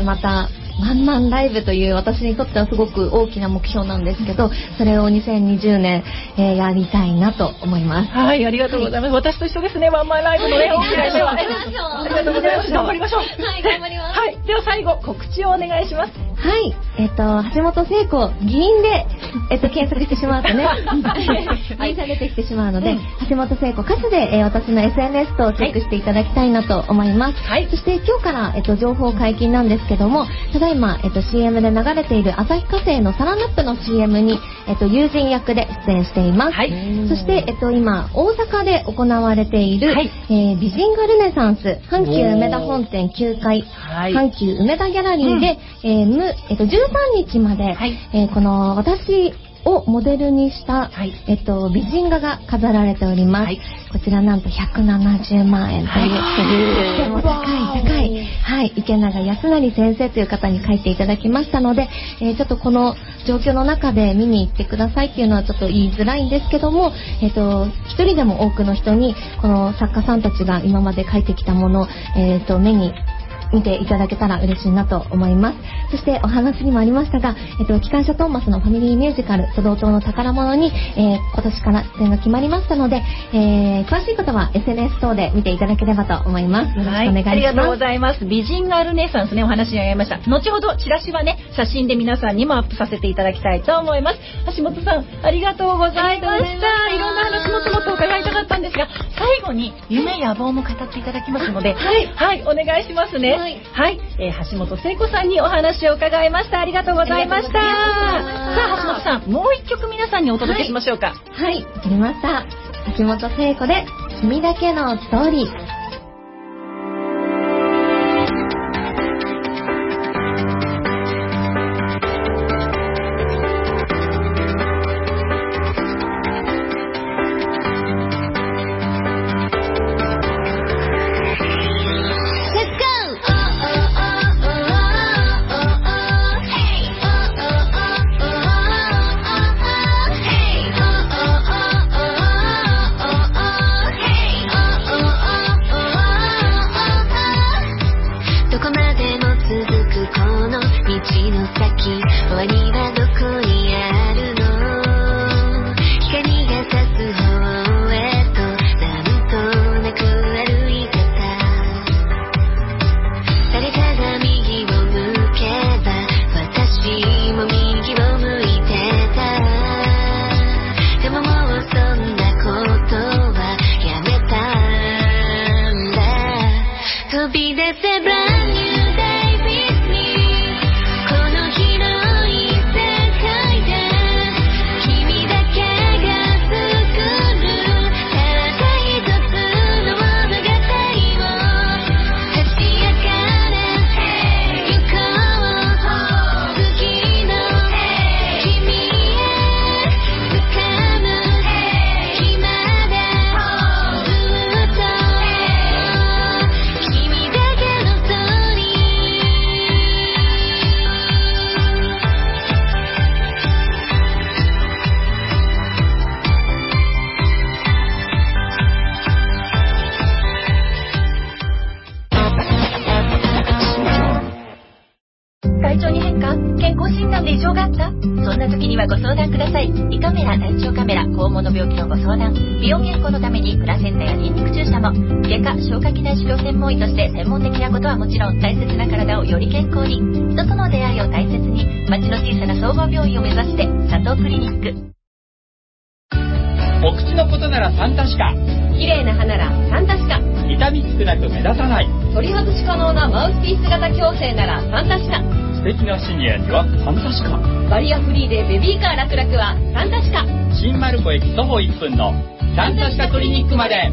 またワンマンライブという私にとってはすごく大きな目標なんですけど、それを2020年、やりたいなと思います。 はい、ありがとうございます。私と一緒ですね、ワンマンライブのね、大きな夢は。ありがとうございます。頑張りましょう。 はい、頑張ります。 はい、では最後告知をお願いします。 はい、橋本聖子議員で検索してしまうとね、議員さん出てきてしまうので、橋本聖子かつで、私の SNS とチェックしていただきたいなと思います。そして今日から、情報解禁なんですけども、ただいま、CM で流れている旭化成のサランラップの CM に、友人役で出演しています。そして、今大阪で行われている、美人画ルネサンス阪急梅田本店9階、阪急梅田ギャラリーで、13日まで、この私をモデルにした、美人画が飾られております。こちらなんと170万円という、とても高い、池永康成先生という方に書いていただきましたので、ちょっとこの状況の中で見に行ってくださいっていうのはちょっと言いづらいんですけども、一人でも多くの人にこの作家さんたちが今まで書いてきたもの、目に見ていただけたら嬉しいなと思います。そしてお話にもありましたが、機関車トーマスのファミリーミュージカル「都道島の宝物に」今年から出演が決まりましたので、詳しいことは SNS 等で見ていただければと思います。よろしくお願いします。 ありがとうございます。美人画ルネサンスね、お話にありました。後ほどチラシはね、写真で皆さんにもアップさせていただきたいと思います。橋本さん、ありがとうございました。いろんな話もっともっと伺いたかったんですが、最後に夢野望も語っていただきますので、はい、お願いしますね。はい、橋本聖子さんにお話を伺いました。ありがとうございました。さあ、橋本さん、もう一曲皆さんにお届けしましょうか。 はい、ありました。橋本聖子で君だけのストーリー。 にはご相談ください。胃カメラ、大腸カメラ、肛門の病気のご相談、美容健康のためにプラセンタやニンニク注射も、外科消化器内治療専門医として専門的なことはもちろん、大切な体をより健康に、人との出会いを大切に、町の小さな総合病院を目指して佐藤クリニック。 お口のことならサンタシカ、 綺麗な歯ならサンタシカ、 痛み少なく目立たない、 取り外し可能なマウスピース型矯正ならサンタシカ、 素敵なシニアにはサンタシカ、 バリアフリーでベビーカー楽々はサンタシカ、 新丸子駅徒歩1分のサンタシカクリニックまで。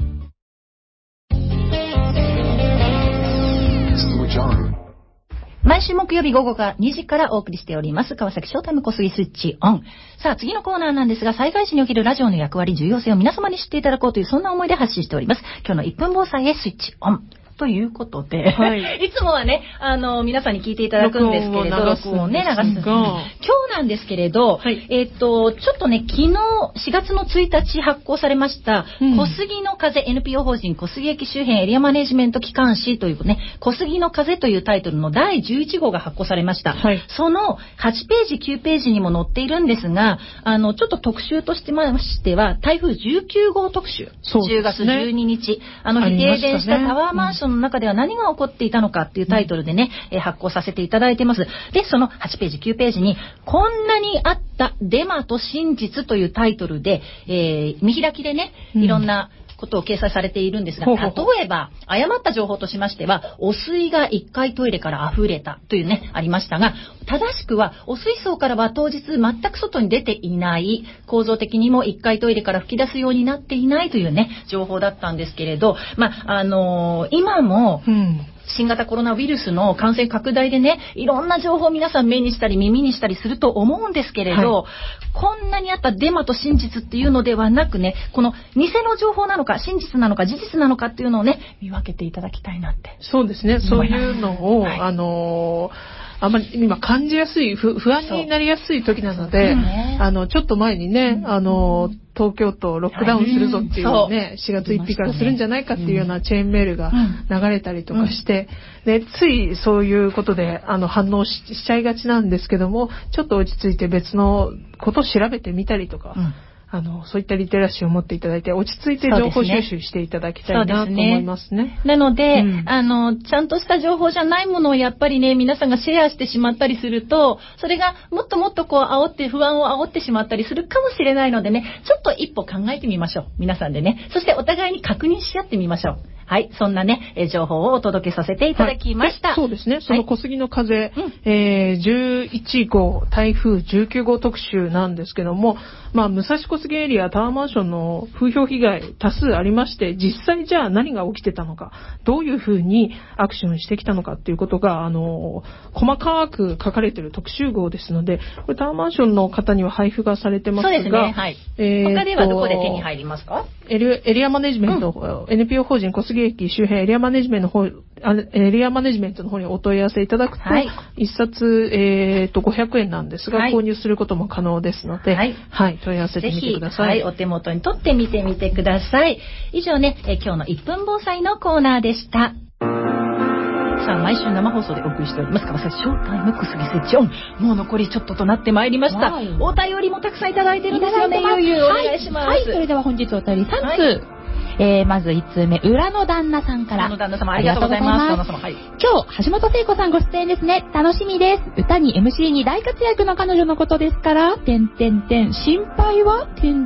毎週木曜日午後2時からお送りしております川崎ショータイム小杉スイッチオン。さあ次のコーナーなんですが、災害時におけるラジオの役割重要性を皆様に知っていただこうというそんな思いで発信しております。今日の1分防災へスイッチオンということで、はい、いつもはね皆さんに聞いていただくんですけれど、録音をね流す。今日なんですけれど、はい、ちょっとね昨日4月の1日発行されました、小杉の風 NPO 法人小杉駅周辺エリアマネジメント機関誌というね、小杉の風というタイトルの第11号が発行されました。はい、その8ページ9ページにも載っているんですが、ちょっと特集としてましては台風19号特集、10月12日停電したタワーマンションの中では何が起こっていたのかっていうタイトルでね、発行させていただいてます。で、その8ページ9ページにこんなにあったデマと真実というタイトルで、見開きでね、いろんなことを掲載されているんですが、例えば誤った情報としましては汚水が1階トイレから溢れたというねありましたが、正しくは汚水槽からは当日全く外に出ていない、構造的にも1階トイレから噴き出すようになっていないというね情報だったんですけれど、今も、新型コロナウイルスの感染拡大でね、いろんな情報を皆さん目にしたり耳にしたりすると思うんですけれど、こんなにあったデマと真実っていうのではなくね、この偽の情報なのか真実なのか事実なのかっていうのをね見分けていただきたいなって。 そうですね、そういうのを、あんまり今感じやすい、不安になりやすい時なので、ちょっと前にね、東京都ロックダウンするぞっていうね、4月1日からするんじゃないかっていうようなチェーンメールが流れたりとかして、でついそういうことで反応 しちゃいがちなんですけども、ちょっと落ち着いて別のことを調べてみたりとか、そういったリテラシーを持っていただいて落ち着いて情報収集していただきたいなと思いますね。 なので、ちゃんとした情報じゃないものをやっぱりね皆さんがシェアしてしまったりすると、それがもっともっとこう煽って不安を煽ってしまったりするかもしれないのでね、ちょっと一歩考えてみましょう皆さんでね。そしてお互いに確認し合ってみましょう。はい、そんなね、情報をお届けさせていただきました。 そうですね、その小杉の風、11号、台風19号特集なんですけども、武蔵小杉エリアタワーマンションの風評被害多数ありまして、実際じゃあ何が起きてたのか、どういうふうにアクションしてきたのかっていうことが、細かく書かれている特集号ですので、これタワーマンションの方には配布がされてますが、 そうですね、はい。他ではどこで手に入りますか？ エリアマネジメント、NPO 法人小杉駅周辺エリアマネジメントの方にお問い合わせいただくと、一冊、500円なんですが、購入することも可能ですので、問い合わせてみてください。 ぜひ、お手元に取ってみてみてください。以上ね、今日の1分防災のコーナーでした。さあ、毎週生放送でお送りしております川崎ショータイム小杉スイッチオン。もう残りちょっととなってまいりました。お便りもたくさんいただいてるんですよね。お願いします。 はい、それでは本日お便り3通。まず1通目、裏の旦那さんから。 裏の旦那様、ありがとうございます。旦那様、はい。 今日、橋本聖子さんご出演ですね。楽しみです。歌に MC に大活躍の彼女のことですから、心配は心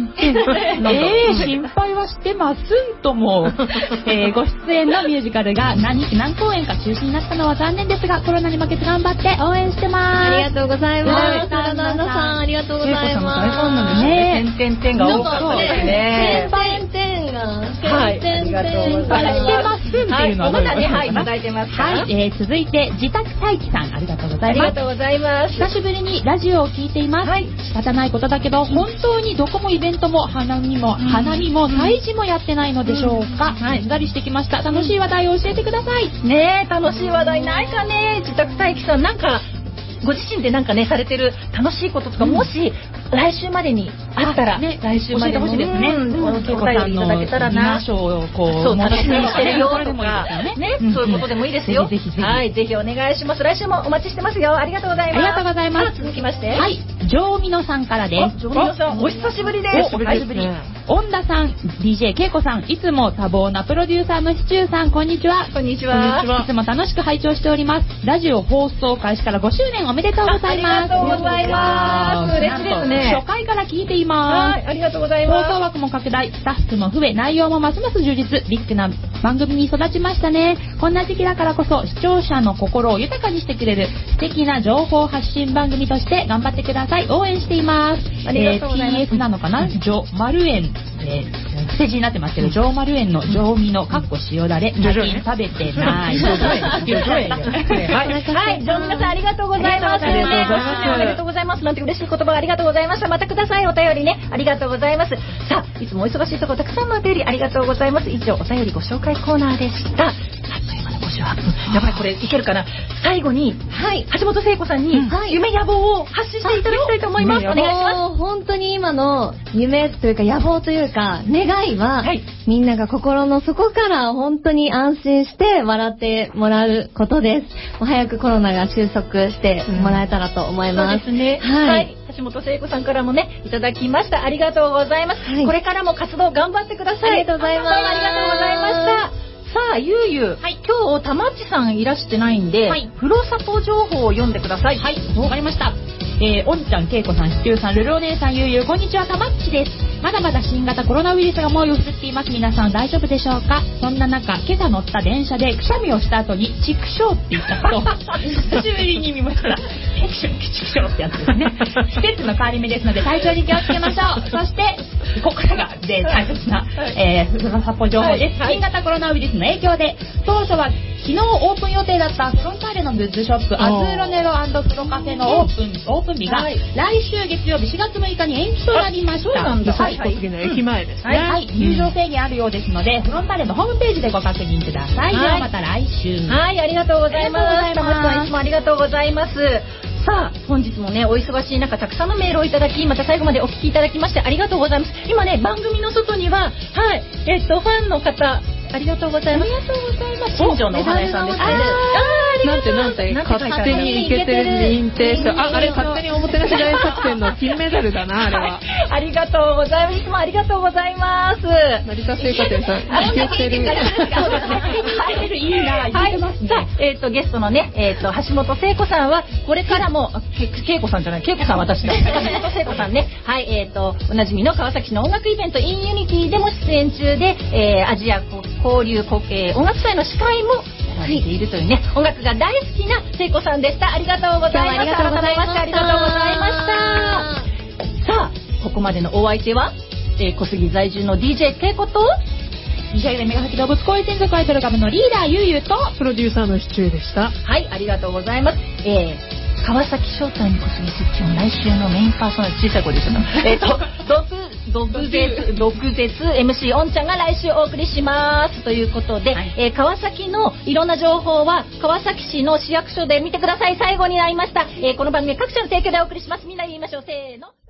配はしてますんとも。ご出演のミュージカルが何公演か中止になったのは残念ですが、コロナに負けず頑張って応援してます。 ありがとうございます。旦那さん、ありがとうございます。 聖子さんも大ファンなんですね。が多かったですね。 はい、ありがとうございます。っていうのは、 いただいてます。 はい、続いて自宅待機さん、ありがとうございます。 ありがとうございます。 久しぶりにラジオを聞いています。仕方ないことだけど、本当にどこもイベントも花見も催事もやってないのでしょうか。ずらりしてきました。楽しい話題を教えてください。 ねえ、楽しい話題ないかね。自宅待機さん、なんかご自身でなんかねされてる楽しいこととか、もし来週までにあったら、ね、来週まで教えてほしいですね。お便りいただけたらな。そう、楽しみにしてるよとか、ね、そういうことでもいいですよ。はい、ぜひお願いします。来週もお待ちしてますよ。ありがとうございます。 ありがとうございます。 続きまして。 はい、ジョーミノさんからです。 ジョーミノさん、お久しぶりです。 お久しぶり。恩田さん、DJ けいこさん、いつも多忙なプロデューサーのシチューさん、こんにちは。 こんにちは。 いつも楽しく拝聴しております。ラジオ放送開始から5周年おめでとうございます。 ありがとうございます。嬉しいですね。 初回から聞いています。 はい、ありがとうございます。 放送枠も拡大、スタッフも増え、内容もますます充実、ビッグな番組に育ちましたね。こんな時期だからこそ、視聴者の心を豊かにしてくれる素敵な情報発信番組として頑張ってください。応援しています。 ありがとうございます。 TS なのかな、ジョマルエン、伏せ字になってますけど、ジョーマルエンの上味のかっこ塩だれ、最近食べてない。 はい、ジョーミノさんありがとうございます。おめでとうございます。なんて嬉しい言葉ありがとうございました。またください、お便りね。ありがとうございます。さあ、いつもお忙しいところたくさんのお便りありがとうございます。以上、お便りご紹介コーナーでした。あっという間の58分。やばい、これいけるかな。最後に、橋本聖子さんに夢野望を発信していただきたいと思います。お願いします。 本当に今の夢というか野望というか願いは、みんなが心の底から本当に安心して笑ってもらうことです。もう早くコロナが収束してもらえたらと思います。 そうですね。はい。橋本聖子さんからもね、いただきました。ありがとうございます。これからも活動頑張ってください。 ありがとうございます。 ありがとうございました。さあ、ゆうゆう、今日たまっちさんいらしてないんで、ふるさと情報を読んでください。 はい、わかりました。おんちゃん、けいこさん、しちゅうさん、るるお姉さん、ゆうゆう、こんにちは、たまっちです。まだまだ新型コロナウイルスが猛威を振るっています。皆さん大丈夫でしょうか？そんな中、今朝乗った電車でくしゃみをした後に、チクショーって言った人、久しぶりに見ました。チクショーってやつですね。季節の変わり目ですので、体調に気をつけましょう。そして、ここからが大切な、ふるさと情報です。新型コロナウイルスの影響で、当初は昨日オープン予定だったフロンターレのグッズショップアズーロネロ&プロカフェのオープン日が来週月曜日4月6日に延期となりました。 そうなんだ。はい、次の駅前ですね。 はい、入場制限あるようですので、フロンターレのホームページでご確認ください。ではまた来週。 はい、ありがとうございます。たまさんいつもありがとうございます。さあ、本日もね、お忙しい中、たくさんのメールをいただき、また最後までお聞きいただきましてありがとうございます。今ね、番組の外には、ファンの方、ありがとうございます。ありがとうございます。新庄のお花屋さんですね。 なんて勝手にイケてる認定証。あれ勝手におもてなし大作戦の金メダルだな、あれは。 ありがとうございます。いつもありがとうございます。 成田製菓店さん、イケてる。 そうですね。いいな、言ってますね。さあ、ゲストのね、橋本聖子さんは、これからも、けいこさんじゃない、けいこさん私だ。橋本聖子さんね、はい、おなじみの川崎市の音楽イベント、インユニティでも出演中で、アジア交流音楽祭の司会もやられているというね、音楽が大好きな聖子さんでした。ありがとうございました。改めましてありがとうございました。さあ、ここまでのお相手は、小杉在住の DJ けいこと、 DJ メガハキ動物公園専属アイドルガムのリーダーゆうゆうと、 プロデューサーのシチューでした。 はい、ありがとうございます。川崎商店に小杉スイッチの来週のメインパーソナリティ、小さい声でした毒舌 MC おんちゃんが来週お送りしますということで、川崎のいろんな情報は川崎市の市役所で見てください。最後になりました。この番組は各社の提供でお送りします。みんな言いましょう。せーの。